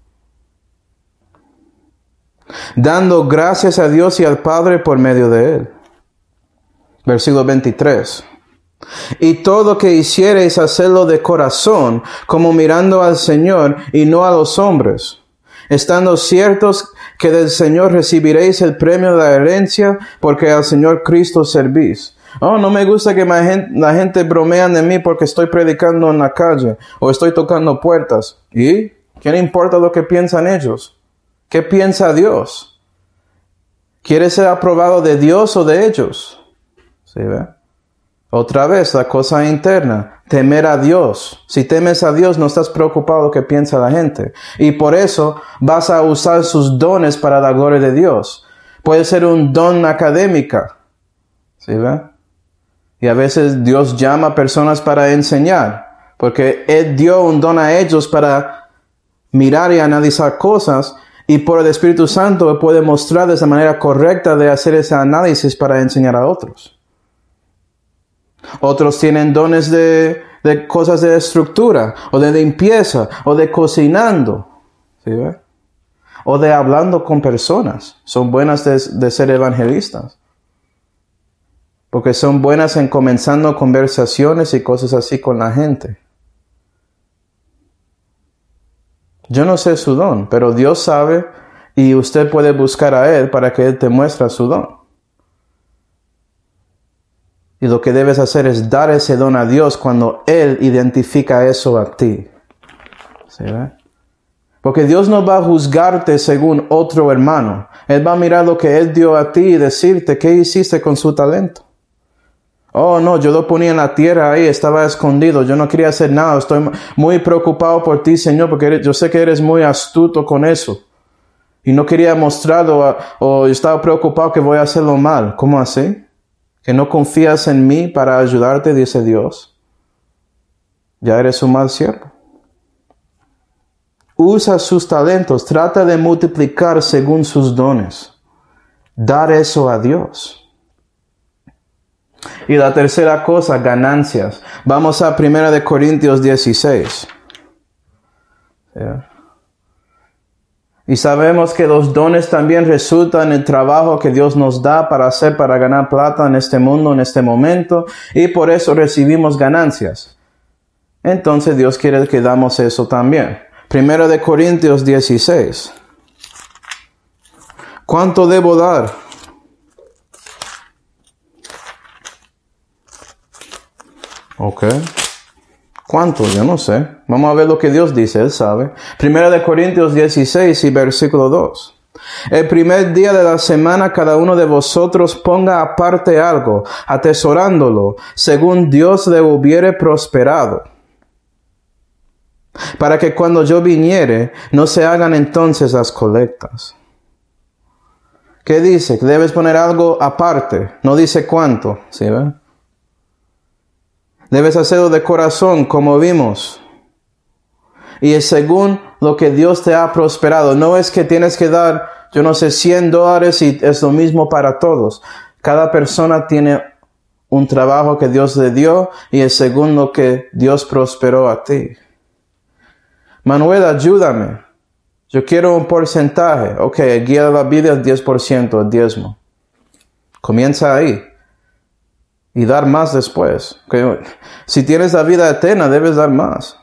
Dando gracias a Dios y al Padre por medio de Él. Versículo veintitrés. Y todo lo que hiciereis, hacedlo de corazón, como mirando al Señor y no a los hombres, estando ciertos que del Señor recibiréis el premio de la herencia, porque al Señor Cristo servís. Oh, no me gusta que la gente, la gente bromea de mí porque estoy predicando en la calle o estoy tocando puertas. ¿Y qué le importa lo que piensan ellos? ¿Qué piensa Dios? ¿Quieres ser aprobado de Dios o de ellos? ¿Sí ve? Otra vez, la cosa interna, temer a Dios. Si temes a Dios, no estás preocupado de lo que piensa la gente. Y por eso vas a usar sus dones para la gloria de Dios. Puede ser un don académica. ¿Sí ve? Y a veces Dios llama a personas para enseñar, porque Él dio un don a ellos para mirar y analizar cosas, y por el Espíritu Santo Él puede mostrarles la manera correcta de hacer ese análisis para enseñar a otros. Otros tienen dones de, de cosas de estructura, o de limpieza, o de cocinando, ¿sí ve? O de hablando con personas. Son buenas de, de ser evangelistas. Porque son buenas en comenzando conversaciones y cosas así con la gente. Yo no sé su don, pero Dios sabe y usted puede buscar a Él para que Él te muestre su don. Y lo que debes hacer es dar ese don a Dios cuando Él identifica eso a ti. ¿Sí ve? Porque Dios no va a juzgarte según otro hermano. Él va a mirar lo que Él dio a ti y decirte qué hiciste con su talento. Oh, no, yo lo ponía en la tierra ahí, estaba escondido, yo no quería hacer nada, estoy muy preocupado por ti, Señor, porque eres, yo sé que eres muy astuto con eso. Y no quería mostrarlo o estaba preocupado que voy a hacerlo mal. ¿Cómo así? ¿Que no confías en mí para ayudarte? Dice Dios. Ya eres un mal siervo. Usa sus talentos. Trata de multiplicar según sus dones. Dar eso a Dios. Y la tercera cosa, ganancias. Vamos a primera de Corintios dieciséis. Yeah. Y sabemos que los dones también resultan en el trabajo que Dios nos da para hacer, para ganar plata en este mundo, en este momento. Y por eso recibimos ganancias. Entonces Dios quiere que damos eso también. Primera de Corintios dieciséis. ¿Cuánto debo dar? Ok. ¿Cuánto? Yo no sé. Vamos a ver lo que Dios dice, Él sabe. Primera de Corintios dieciséis y versículo dos. El primer día de la semana cada uno de vosotros ponga aparte algo, atesorándolo, según Dios le hubiere prosperado. Para que cuando yo viniere, no se hagan entonces las colectas. ¿Qué dice? Que debes poner algo aparte. No dice cuánto. ¿Sí ven? Debes hacerlo de corazón, como vimos. Y es según lo que Dios te ha prosperado. No es que tienes que dar, yo no sé, cien dólares y es lo mismo para todos. Cada persona tiene un trabajo que Dios le dio y es según lo que Dios prosperó a ti. Manuel, ayúdame. Yo quiero un porcentaje. Ok, el guía de la Biblia es diez por ciento, el diezmo. Comienza ahí. Y dar más después. Okay. Si tienes la vida eterna, debes dar más.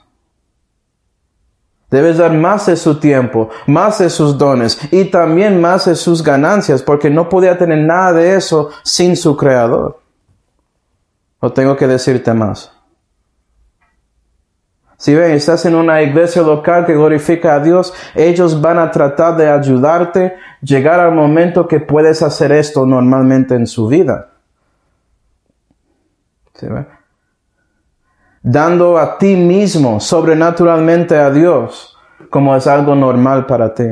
Debes dar más de su tiempo, más de sus dones y también más de sus ganancias, porque no podía tener nada de eso sin su Creador. ¿O tengo que decirte más? Si ven, estás en una iglesia local que glorifica a Dios, ellos van a tratar de ayudarte a llegar al momento que puedes hacer esto normalmente en su vida. ¿Sí ven? Dando a ti mismo sobrenaturalmente a Dios como es algo normal para ti.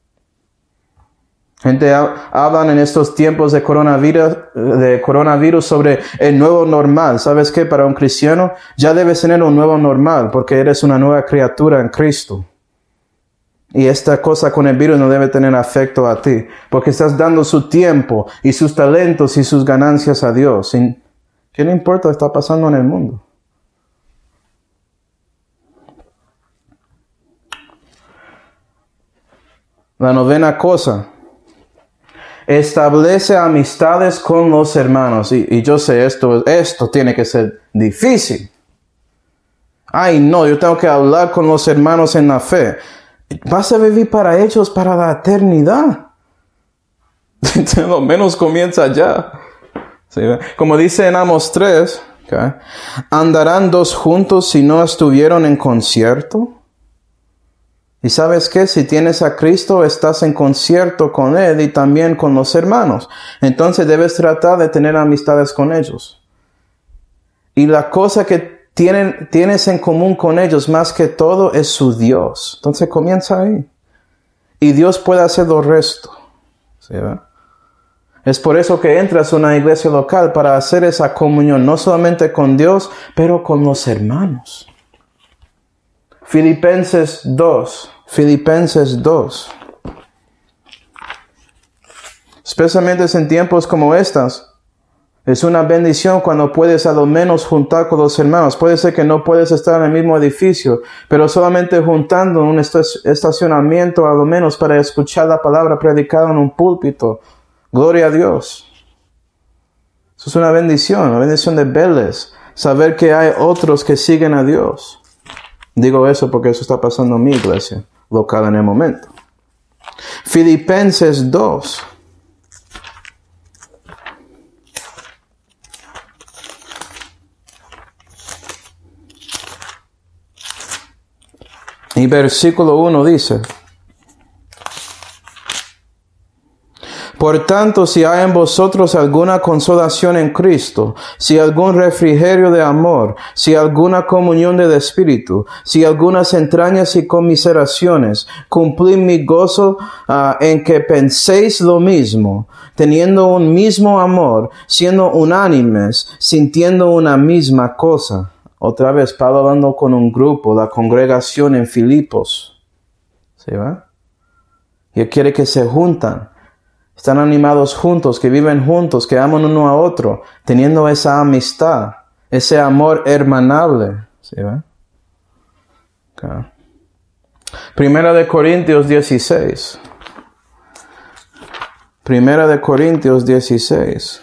Gente hablan en estos tiempos de coronavirus, de coronavirus sobre el nuevo normal. ¿Sabes qué? Para un cristiano ya debes tener un nuevo normal porque eres una nueva criatura en Cristo. Y esta cosa con el virus no debe tener afecto a ti porque estás dando su tiempo y sus talentos y sus ganancias a Dios. ¿Qué le importa lo que está pasando en el mundo? La novena cosa. Establece amistades con los hermanos. Y, y yo sé, esto, esto tiene que ser difícil. Ay, no, yo tengo que hablar con los hermanos en la fe. Vas a vivir para ellos para la eternidad. Lo menos comienza ya. ¿Sí? Como dice en Amos tres, okay, ¿andarán dos juntos si no estuvieron en concierto? Y ¿sabes qué? Si tienes a Cristo, estás en concierto con Él y también con los hermanos. Entonces debes tratar de tener amistades con ellos. Y la cosa que tienen, tienes en común con ellos más que todo es su Dios. Entonces comienza ahí. Y Dios puede hacer lo resto. ¿Sí, verdad? Es por eso que entras a una iglesia local para hacer esa comunión, no solamente con Dios, pero con los hermanos. Filipenses dos. Filipenses dos. Especialmente en tiempos como estas, es una bendición cuando puedes a lo menos juntar con los hermanos. Puede ser que no puedes estar en el mismo edificio, pero solamente juntando en un estacionamiento a lo menos para escuchar la palabra predicada en un púlpito. Gloria a Dios. Eso es una bendición, una bendición de verles. Saber que hay otros que siguen a Dios. Digo eso porque eso está pasando en mi iglesia local en el momento. Filipenses dos. Y versículo uno dice: Por tanto, si hay en vosotros alguna consolación en Cristo, si algún refrigerio de amor, si alguna comunión del Espíritu, si algunas entrañas y conmiseraciones, cumplid mi gozo uh, en que penséis lo mismo, teniendo un mismo amor, siendo unánimes, sintiendo una misma cosa. Otra vez, Pablo hablando con un grupo, la congregación en Filipos. ¿Sí va? Y él quiere que se juntan. Están animados juntos, que viven juntos, que aman uno a otro, teniendo esa amistad, ese amor hermanable. ¿Sí ve? Okay. Primera de Corintios dieciséis. Primera de Corintios dieciséis.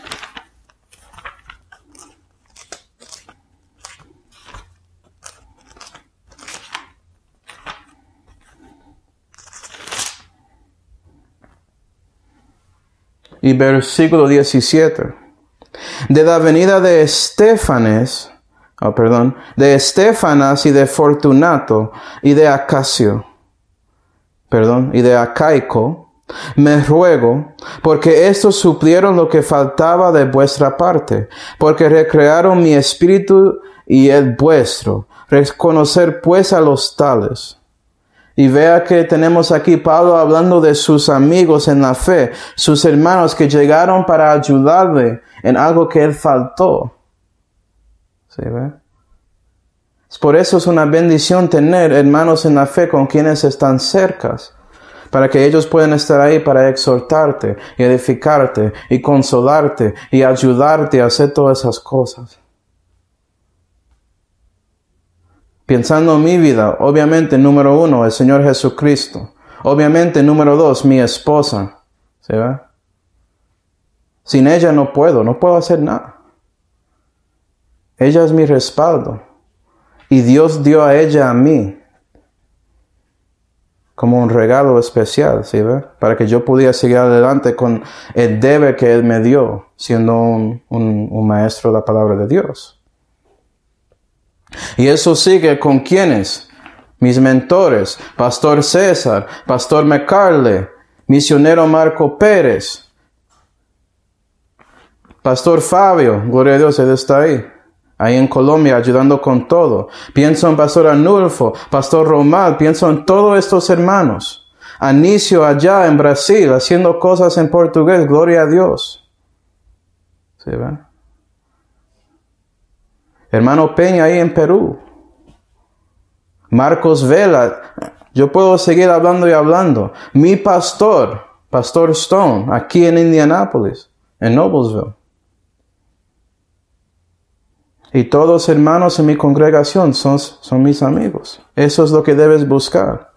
Y versículo diecisiete. De la venida de Estéfanes, oh, perdón, de Estéfanas y de Fortunato y de Acacio, perdón, y de Acaico, me ruego, porque estos suplieron lo que faltaba de vuestra parte, porque recrearon mi espíritu y el vuestro. Reconocer pues a los tales. Y vea que tenemos aquí Pablo hablando de sus amigos en la fe, sus hermanos que llegaron para ayudarle en algo que él faltó. ¿Sí ve? Por eso es una bendición tener hermanos en la fe con quienes están cercas, para que ellos puedan estar ahí para exhortarte y edificarte y consolarte y ayudarte a hacer todas esas cosas. Pensando en mi vida, obviamente, número uno, el Señor Jesucristo. Obviamente, número dos, mi esposa. ¿Sí ve? Sin ella no puedo, no puedo hacer nada. Ella es mi respaldo. Y Dios dio a ella a mí como un regalo especial, ¿sí ve? Para que yo pudiera seguir adelante con el deber que Él me dio, siendo un, un, un maestro de la palabra de Dios. Y eso sigue con quienes, mis mentores, Pastor César, Pastor McCarley, Misionero Marco Pérez, Pastor Fabio, gloria a Dios, él está ahí, ahí en Colombia ayudando con todo. Pienso en Pastor Anulfo, Pastor Román, pienso en todos estos hermanos. Anicio allá en Brasil, haciendo cosas en portugués, gloria a Dios. ¿Sí ve? Hermano Peña ahí en Perú. Marcos Vela. Yo puedo seguir hablando y hablando. Mi pastor, Pastor Stone, aquí en Indianápolis, en Noblesville. Y todos hermanos en mi congregación son, son mis amigos. Eso es lo que debes buscar.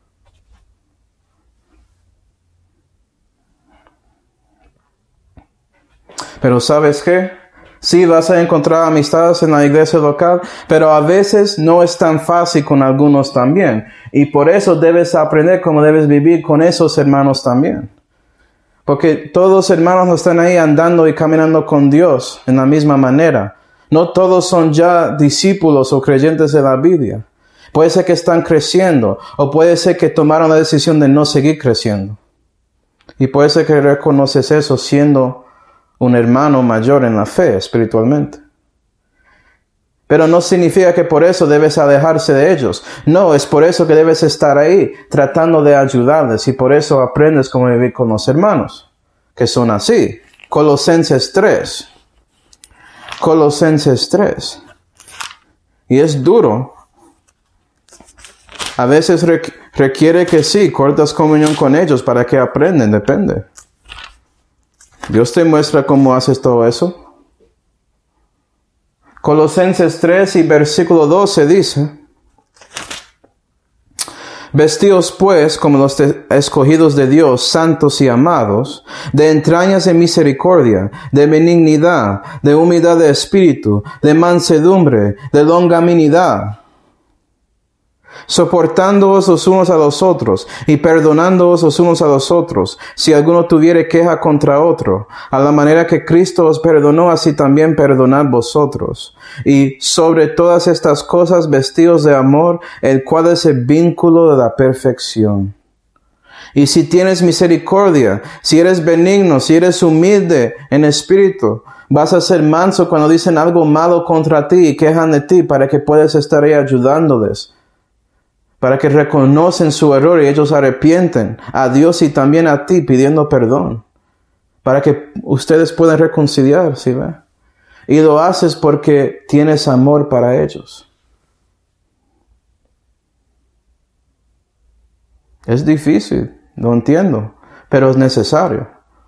Pero ¿sabes qué? Sí, vas a encontrar amistades en la iglesia local, pero a veces no es tan fácil con algunos también. Y por eso debes aprender cómo debes vivir con esos hermanos también. Porque todos los hermanos no están ahí andando y caminando con Dios en la misma manera. No todos son ya discípulos o creyentes de la Biblia. Puede ser que están creciendo, o puede ser que tomaron la decisión de no seguir creciendo. Y puede ser que reconoces eso siendo un hermano mayor en la fe espiritualmente. Pero no significa que por eso debes alejarse de ellos. No, es por eso que debes estar ahí, tratando de ayudarles. Y por eso aprendes cómo vivir con los hermanos, que son así. Colosenses tres. Colosenses tres. Y es duro. A veces requiere que sí, cortas comunión con ellos para que aprendan, depende. Dios te muestra cómo haces todo eso. Colosenses tres y versículo doce dice: Vestíos pues como los escogidos de Dios, santos y amados, de entrañas de misericordia, de benignidad, de humildad de espíritu, de mansedumbre, de longanimidad, soportándoos los unos a los otros y perdonándoos los unos a los otros, si alguno tuviere queja contra otro, a la manera que Cristo os perdonó, así también perdonad vosotros. Y sobre todas estas cosas vestidos de amor, el cual es el vínculo de la perfección. Y si tienes misericordia, si eres benigno, si eres humilde en espíritu, vas a ser manso cuando dicen algo malo contra ti y quejan de ti para que puedas estar ahí ayudándoles. Para que reconocen su error y ellos arrepienten a Dios y también a ti pidiendo perdón. Para que ustedes puedan reconciliar, ¿sí ve? Y lo haces porque tienes amor para ellos. Es difícil, lo entiendo, pero es necesario.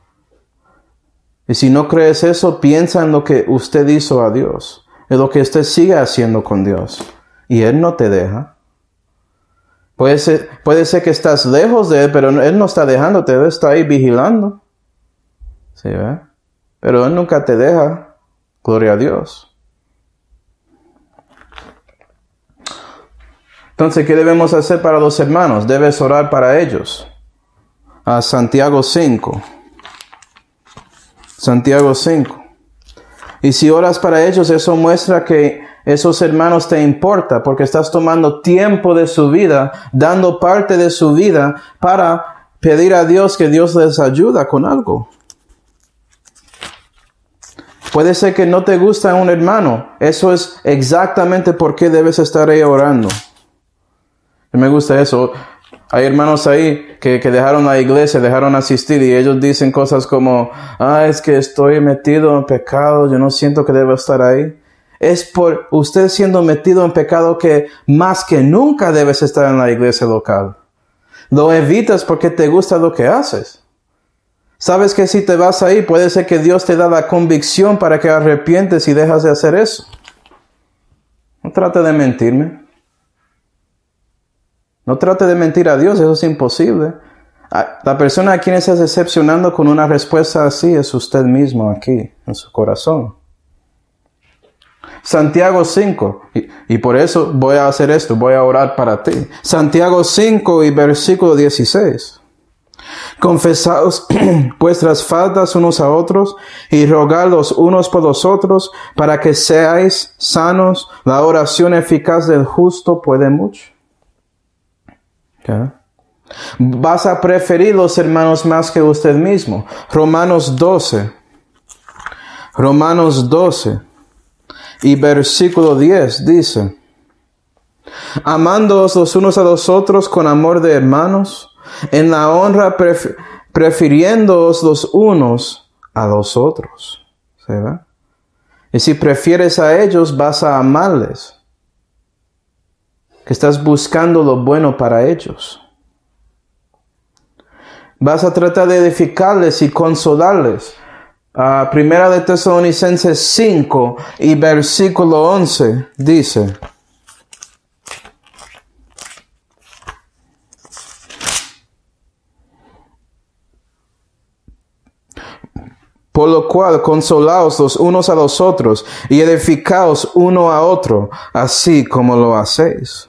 Y si no crees eso, piensa en lo que usted hizo a Dios, en lo que usted sigue haciendo con Dios. Y Él no te deja. Puede ser, puede ser que estás lejos de Él, pero Él no está dejándote, Él está ahí vigilando. ¿Sí ve? Pero Él nunca te deja. Gloria a Dios. Entonces, ¿qué debemos hacer para los hermanos? Debes orar para ellos. A Santiago cinco. Santiago cinco. Y si oras para ellos, eso muestra que esos hermanos te importa, porque estás tomando tiempo de su vida, dando parte de su vida para pedir a Dios que Dios les ayude con algo. Puede ser que no te gusta un hermano. Eso es exactamente por qué debes estar ahí orando. Me gusta eso. Hay hermanos ahí que, que dejaron la iglesia, dejaron asistir y ellos dicen cosas como, ah, es que estoy metido en pecado, yo no siento que debo estar ahí. Es por usted siendo metido en pecado que más que nunca debes estar en la iglesia local. Lo evitas porque te gusta lo que haces. Sabes que si te vas ahí, puede ser que Dios te da la convicción para que arrepientes y dejas de hacer eso. No trate de mentirme. No trate de mentir a Dios, eso es imposible. La persona a quien estás decepcionando con una respuesta así es usted mismo aquí, en su corazón. Santiago cinco, y, y por eso voy a hacer esto, voy a orar para ti. Santiago cinco y versículo dieciséis. Confesaos vuestras faltas unos a otros y rogad los unos por los otros para que seáis sanos. La oración eficaz del justo puede mucho. Okay. Vas a preferir los hermanos más que usted mismo. Romanos doce. Romanos doce. Y versículo diez dice: amándoos los unos a los otros con amor de hermanos, en la honra pref- prefiriéndoos los unos a los otros. ¿Sí ve? Y si prefieres a ellos, vas a amarles. Que estás buscando lo bueno para ellos. Vas a tratar de edificarles y consolarles. Uh, Primera de Tesalonicenses cinco y versículo once dice: por lo cual consolaos los unos a los otros y edificaos uno a otro, así como lo hacéis.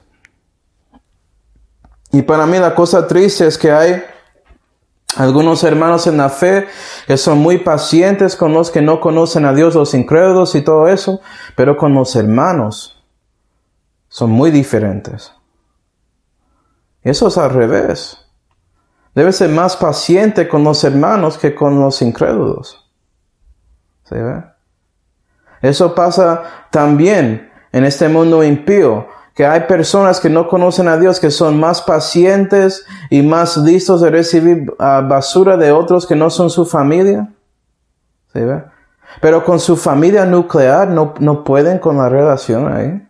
Y para mí la cosa triste es que hay algunos hermanos en la fe que son muy pacientes con los que no conocen a Dios, los incrédulos y todo eso, pero con los hermanos son muy diferentes. Eso es al revés. Debe ser más paciente con los hermanos que con los incrédulos. ¿Sí ve? Eso pasa también en este mundo impío, que hay personas que no conocen a Dios, que son más pacientes y más listos de recibir uh, basura de otros que no son su familia. ¿Sí ve? Pero con su familia nuclear no, no pueden con la relación ahí.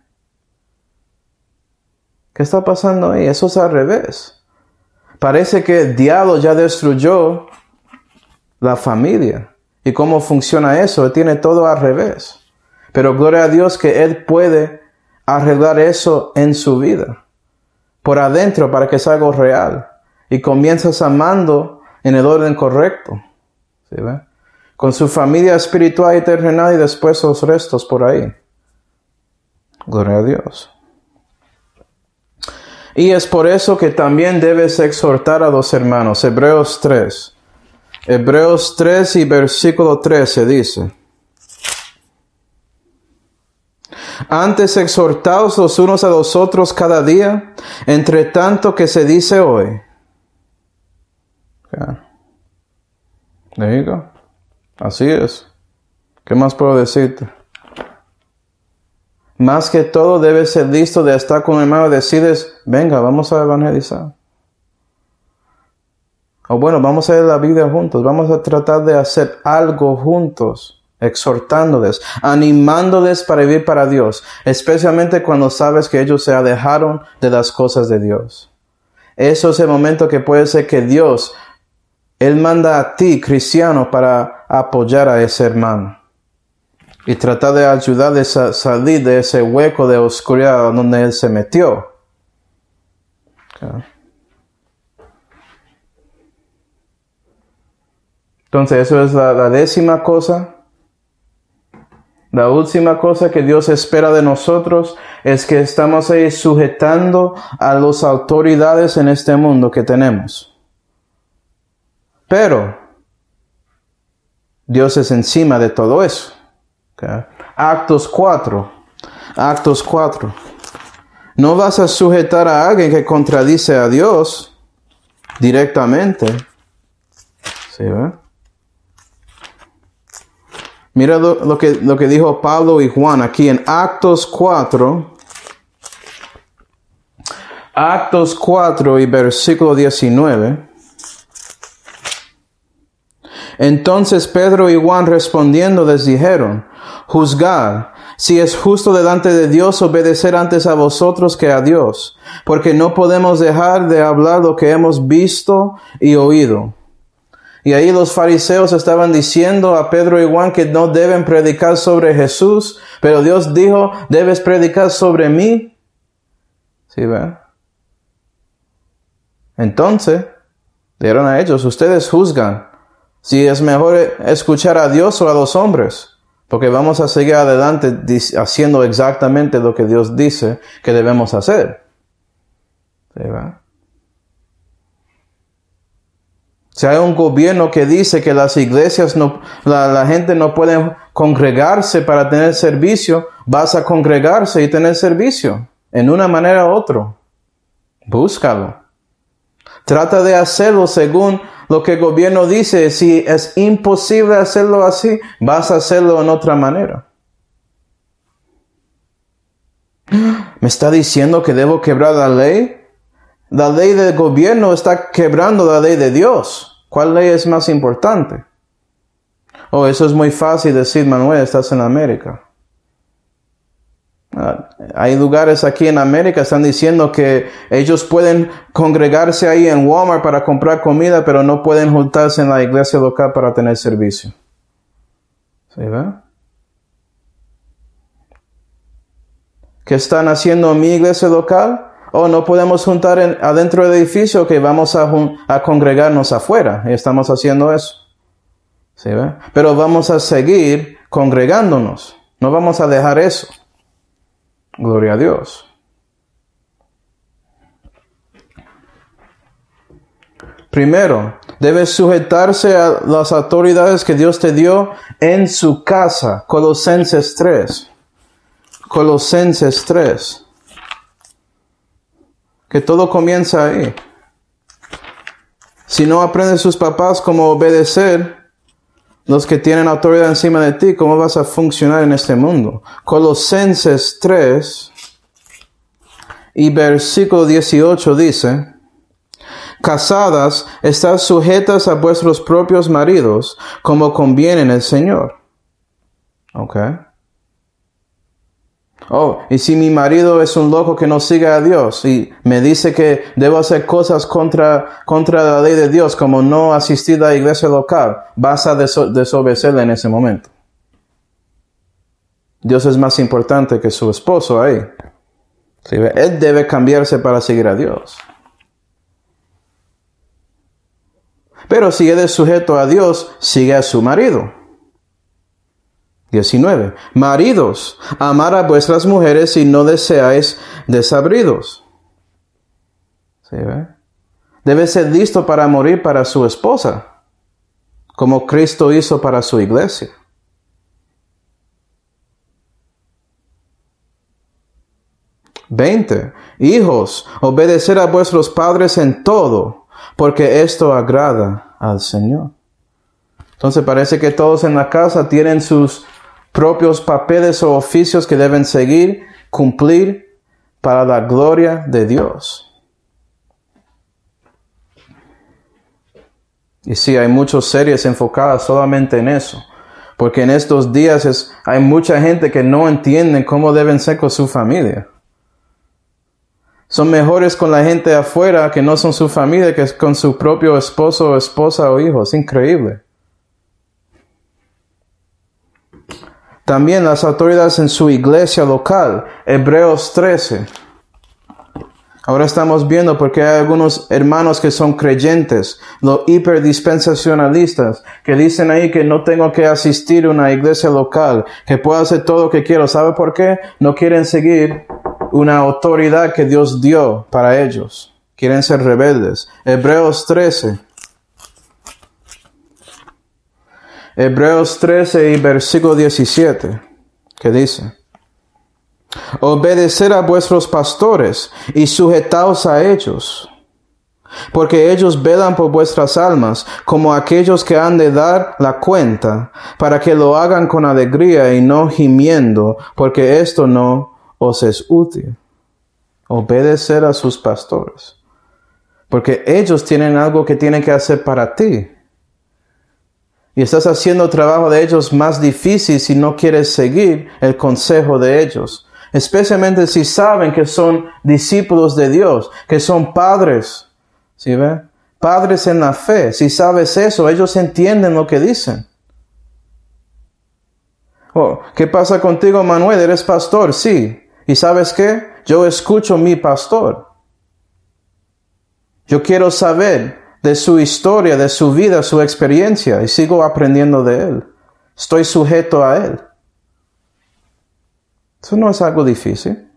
¿Qué está pasando ahí? Eso es al revés. Parece que el diablo ya destruyó la familia. ¿Y cómo funciona eso? Él tiene todo al revés. Pero gloria a Dios que Él puede arreglar eso en su vida. Por adentro para que sea algo real. Y comienzas amando en el orden correcto. ¿Sí ve? Con su familia espiritual y terrenal y después los restos por ahí. Gloria a Dios. Y es por eso que también debes exhortar a los hermanos. Hebreos tres. Hebreos tres y versículo trece dice: antes exhortaos los unos a los otros cada día, entre tanto que se dice hoy, Okay. There you go. Así es. ¿Qué más puedo decirte? Más que todo debes ser listo de estar con un hermano y decides, venga, vamos a evangelizar. O bueno, vamos a ver la Biblia juntos, vamos a tratar de hacer algo juntos, exhortándoles, animándoles para vivir para Dios, especialmente cuando sabes que ellos se alejaron de las cosas de Dios. Eso es el momento que puede ser que Dios, Él manda a ti, cristiano, para apoyar a ese hermano y tratar de ayudarles a salir de ese hueco de oscuridad donde él se metió. Okay. Entonces, eso es la, la décima cosa. La última cosa que Dios espera de nosotros es que estamos ahí sujetando a las autoridades en este mundo que tenemos. Pero Dios es encima de todo eso. Okay. Actos cuatro. Actos cuatro. No vas a sujetar a alguien que contradice a Dios directamente. ¿Sí, ve? Mira lo, lo, que, lo que dijo Pablo y Juan aquí en Actos cuatro. Actos cuatro y versículo diecinueve. Entonces Pedro y Juan respondiendo les dijeron, juzgad, si es justo delante de Dios obedecer antes a vosotros que a Dios, porque no podemos dejar de hablar lo que hemos visto y oído. Y ahí los fariseos estaban diciendo a Pedro y Juan que no deben predicar sobre Jesús, pero Dios dijo, debes predicar sobre mí. ¿Sí ve? Entonces, dieron a ellos, ustedes juzgan si es mejor escuchar a Dios o a los hombres, porque vamos a seguir adelante haciendo exactamente lo que Dios dice que debemos hacer. ¿Sí ve? Si hay un gobierno que dice que las iglesias, no, la, la gente no puede congregarse para tener servicio, vas a congregarse y tener servicio, en una manera u otra. Búscalo. Trata de hacerlo según lo que el gobierno dice. Si es imposible hacerlo así, vas a hacerlo en otra manera. ¿Me está diciendo que debo quebrar la ley? La ley del gobierno está quebrando la ley de Dios. ¿Cuál ley es más importante? Oh, eso es muy fácil decir, Manuel, estás en América. Uh, hay lugares aquí en América que están diciendo que ellos pueden congregarse ahí en Walmart para comprar comida, pero no pueden juntarse en la iglesia local para tener servicio. ¿Sí ve? ¿Qué están haciendo en mi iglesia local? Oh, no podemos juntar en, adentro del edificio, que vamos a, a congregarnos afuera. Y estamos haciendo eso. ¿Sí ve? Pero vamos a seguir congregándonos. No vamos a dejar eso. Gloria a Dios. Primero, debes sujetarse a las autoridades que Dios te dio en su casa. Colosenses tres. Colosenses tres. Que todo comienza ahí. Si no aprendes sus papás cómo obedecer, los que tienen autoridad encima de ti, ¿cómo vas a funcionar en este mundo? Colosenses tres y versículo dieciocho dice, casadas, estad sujetas a vuestros propios maridos, como conviene en el Señor. Ok. Oh, y si mi marido es un loco que no sigue a Dios y me dice que debo hacer cosas contra, contra la ley de Dios, como no asistir a la iglesia local, vas a deso- desobedecerle en ese momento. Dios es más importante que su esposo ahí. ¿Sí? Él debe cambiarse para seguir a Dios. Pero si él es sujeto a Dios, sigue a su marido. diecinueve. Maridos, amad a vuestras mujeres y no deseáis desabridos. ¿Sí, ve? Debe ser listo para morir para su esposa, como Cristo hizo para su iglesia. veinte. Hijos, obedeced a vuestros padres en todo, porque esto agrada al Señor. Entonces parece que todos en la casa tienen sus propios papeles o oficios que deben seguir, cumplir para la gloria de Dios. Y sí, hay muchas series enfocadas solamente en eso. Porque en estos días es, hay mucha gente que no entiende cómo deben ser con su familia. Son mejores con la gente afuera que no son su familia que con su propio esposo o esposa o hijo. Es increíble. También las autoridades en su iglesia local. Hebreos trece. Ahora estamos viendo porque hay algunos hermanos que son creyentes, los hiperdispensacionalistas, que dicen ahí que no tengo que asistir a una iglesia local, que puedo hacer todo lo que quiero. ¿Sabe por qué? No quieren seguir una autoridad que Dios dio para ellos. Quieren ser rebeldes. Hebreos trece. Hebreos trece y versículo diecisiete, que dice: Obedecer a vuestros pastores y sujetaos a ellos, porque ellos velan por vuestras almas como aquellos que han de dar la cuenta, para que lo hagan con alegría y no gimiendo, porque esto no os es útil. Obedecer a sus pastores, porque ellos tienen algo que tienen que hacer para ti. Y estás haciendo el trabajo de ellos más difícil si no quieres seguir el consejo de ellos. Especialmente si saben que son discípulos de Dios, que son padres. ¿Sí ve? Padres en la fe. Si sabes eso, ellos entienden lo que dicen. Oh, ¿qué pasa contigo, Manuel? ¿Eres pastor? Sí. ¿Y sabes qué? Yo escucho a mi pastor. Yo quiero saber de su historia, de su vida, su experiencia, y sigo aprendiendo de él. Estoy sujeto a él. Eso no es algo difícil.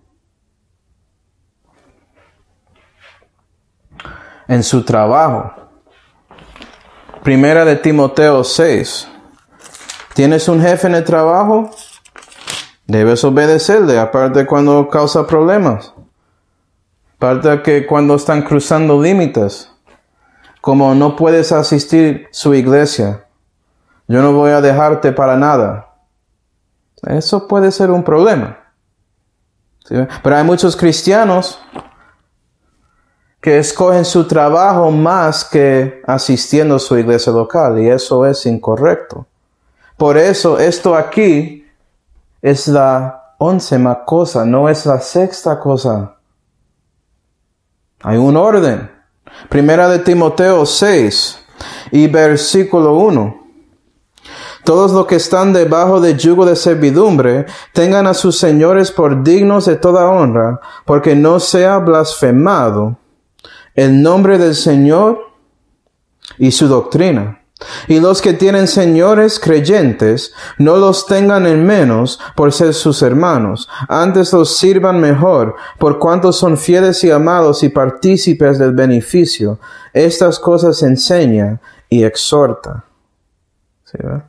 En su trabajo. Primera de Timoteo seis. ¿Tienes un jefe en el trabajo? Debes obedecerle, aparte cuando causa problemas. Aparte que cuando están cruzando límites. Como no puedes asistir a su iglesia. Yo no voy a dejarte para nada. Eso puede ser un problema. ¿Sí? Pero hay muchos cristianos que escogen su trabajo más que asistiendo a su iglesia local, y eso es incorrecto. Por eso esto aquí es la oncema cosa, no es la sexta cosa. Hay un orden. Primera de Timoteo seis y versículo uno. Todos los que están debajo de yugo de servidumbre tengan a sus señores por dignos de toda honra, porque no sea blasfemado el nombre del Señor y su doctrina. Y los que tienen señores creyentes, no los tengan en menos por ser sus hermanos, antes los sirvan mejor, por cuanto son fieles y amados y partícipes del beneficio. Estas cosas enseña y exhorta. ¿Sí, ve?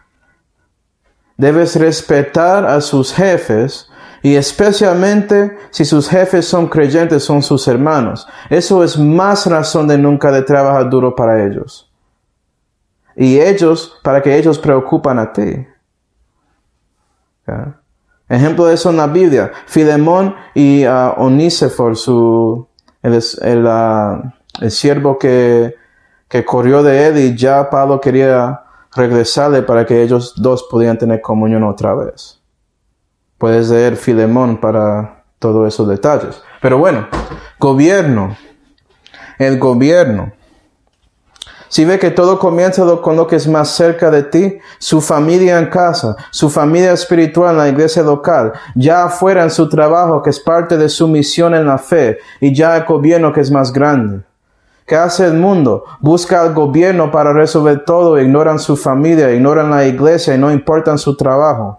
Debes respetar a sus jefes, y especialmente si sus jefes son creyentes, son sus hermanos. Eso es más razón de nunca de trabajar duro para ellos. Y ellos, para que ellos preocupan a ti. ¿Okay? Ejemplo de eso en la Biblia. Filemón y uh, Onísíforo, su, el, el, uh, el siervo que, que corrió de él, y ya Pablo quería regresarle para que ellos dos pudieran tener comunión otra vez. Puedes leer Filemón para todos esos detalles. Pero bueno, gobierno. El gobierno. Si ve que todo comienza con lo que es más cerca de ti, su familia en casa, su familia espiritual en la iglesia local, ya afuera en su trabajo, que es parte de su misión en la fe, y ya el gobierno que es más grande. ¿Qué hace el mundo? Busca al gobierno para resolver todo, ignoran su familia, ignoran la iglesia y no importan su trabajo.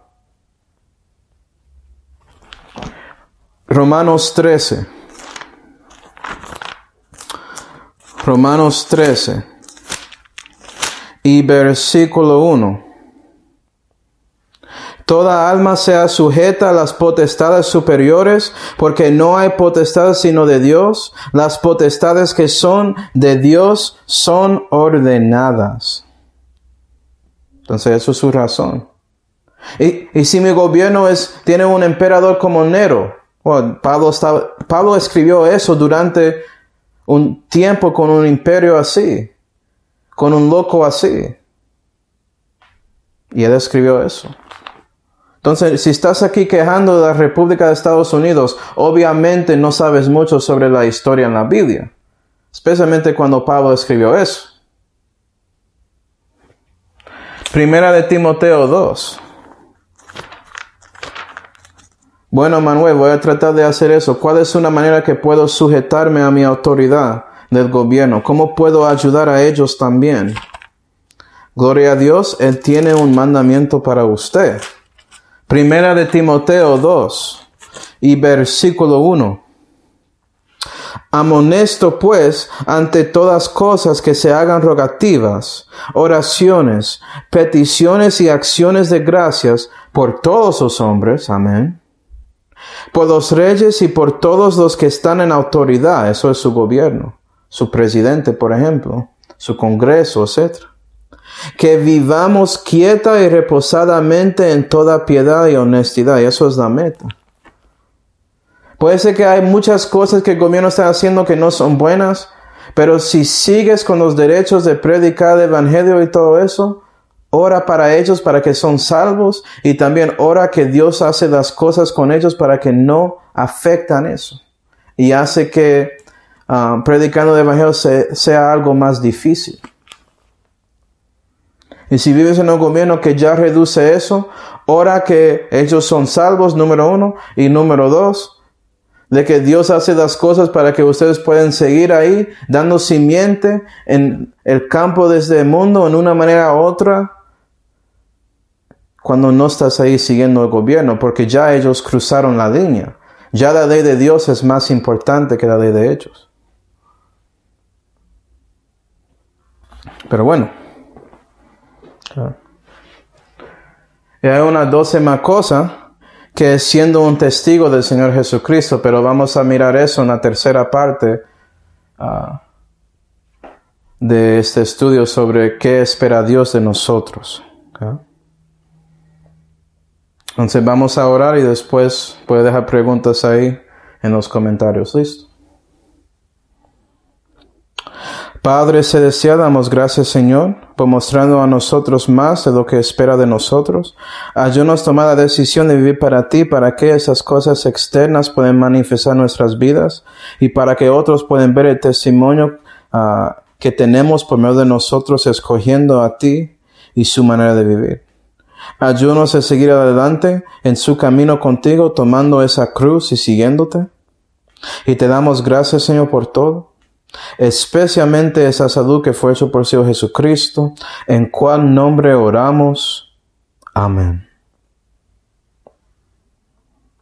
Romanos trece. Romanos trece. Y versículo uno. Toda alma sea sujeta a las potestades superiores, porque no hay potestades sino de Dios. Las potestades que son de Dios son ordenadas. Entonces, eso es su razón. Y, y si mi gobierno es, tiene un emperador como Nero, bueno, Pablo, está, Pablo escribió eso durante un tiempo con un imperio así, con un loco así. Y él escribió eso. Entonces, si estás aquí quejando de la República de Estados Unidos, obviamente no sabes mucho sobre la historia en la Biblia, especialmente cuando Pablo escribió eso. Primera de Timoteo dos. Bueno, Manuel, voy a tratar de hacer eso. ¿Cuál es una manera que puedo sujetarme a mi autoridad del gobierno? ¿Cómo puedo ayudar a ellos también? Gloria a Dios, Él tiene un mandamiento para usted. Primera de Timoteo dos y versículo uno. Amonesto pues ante todas cosas que se hagan rogativas, oraciones, peticiones y acciones de gracias por todos los hombres, amén, por los reyes y por todos los que están en autoridad, eso es su gobierno, su presidente, por ejemplo, su congreso, etcétera. Que vivamos quieta y reposadamente en toda piedad y honestidad. Y eso es la meta. Puede ser que hay muchas cosas que el gobierno está haciendo que no son buenas, pero si sigues con los derechos de predicar el evangelio y todo eso, ora para ellos para que son salvos y también ora que Dios hace las cosas con ellos para que no afectan eso. Y hace que uh, predicando el evangelio se, sea algo más difícil. Y si vives en un gobierno que ya reduce eso, ora que ellos son salvos, número uno. Y número dos, de que Dios hace las cosas para que ustedes puedan seguir ahí, dando simiente en el campo de este mundo, en una manera u otra, cuando no estás ahí siguiendo el gobierno, porque ya ellos cruzaron la línea. Ya la ley de Dios es más importante que la ley de ellos. Pero bueno. Y hay una décima cosa, que es siendo un testigo del Señor Jesucristo, pero vamos a mirar eso en la tercera parte uh, de este estudio sobre qué espera Dios de nosotros. ¿Okay? Entonces vamos a orar y después puede dejar preguntas ahí en los comentarios. ¿Listo? Padre celestial, damos gracias, Señor, por mostrando a nosotros más de lo que espera de nosotros. Ayúdanos a tomar la decisión de vivir para ti, para que esas cosas externas puedan manifestar nuestras vidas y para que otros puedan ver el testimonio uh, que tenemos por medio de nosotros escogiendo a ti y su manera de vivir. Ayúdanos a seguir adelante en su camino contigo, tomando esa cruz y siguiéndote. Y te damos gracias, Señor, por todo. Especialmente esa salud que fue hecho por el Señor Jesucristo, en cual nombre oramos. Amén.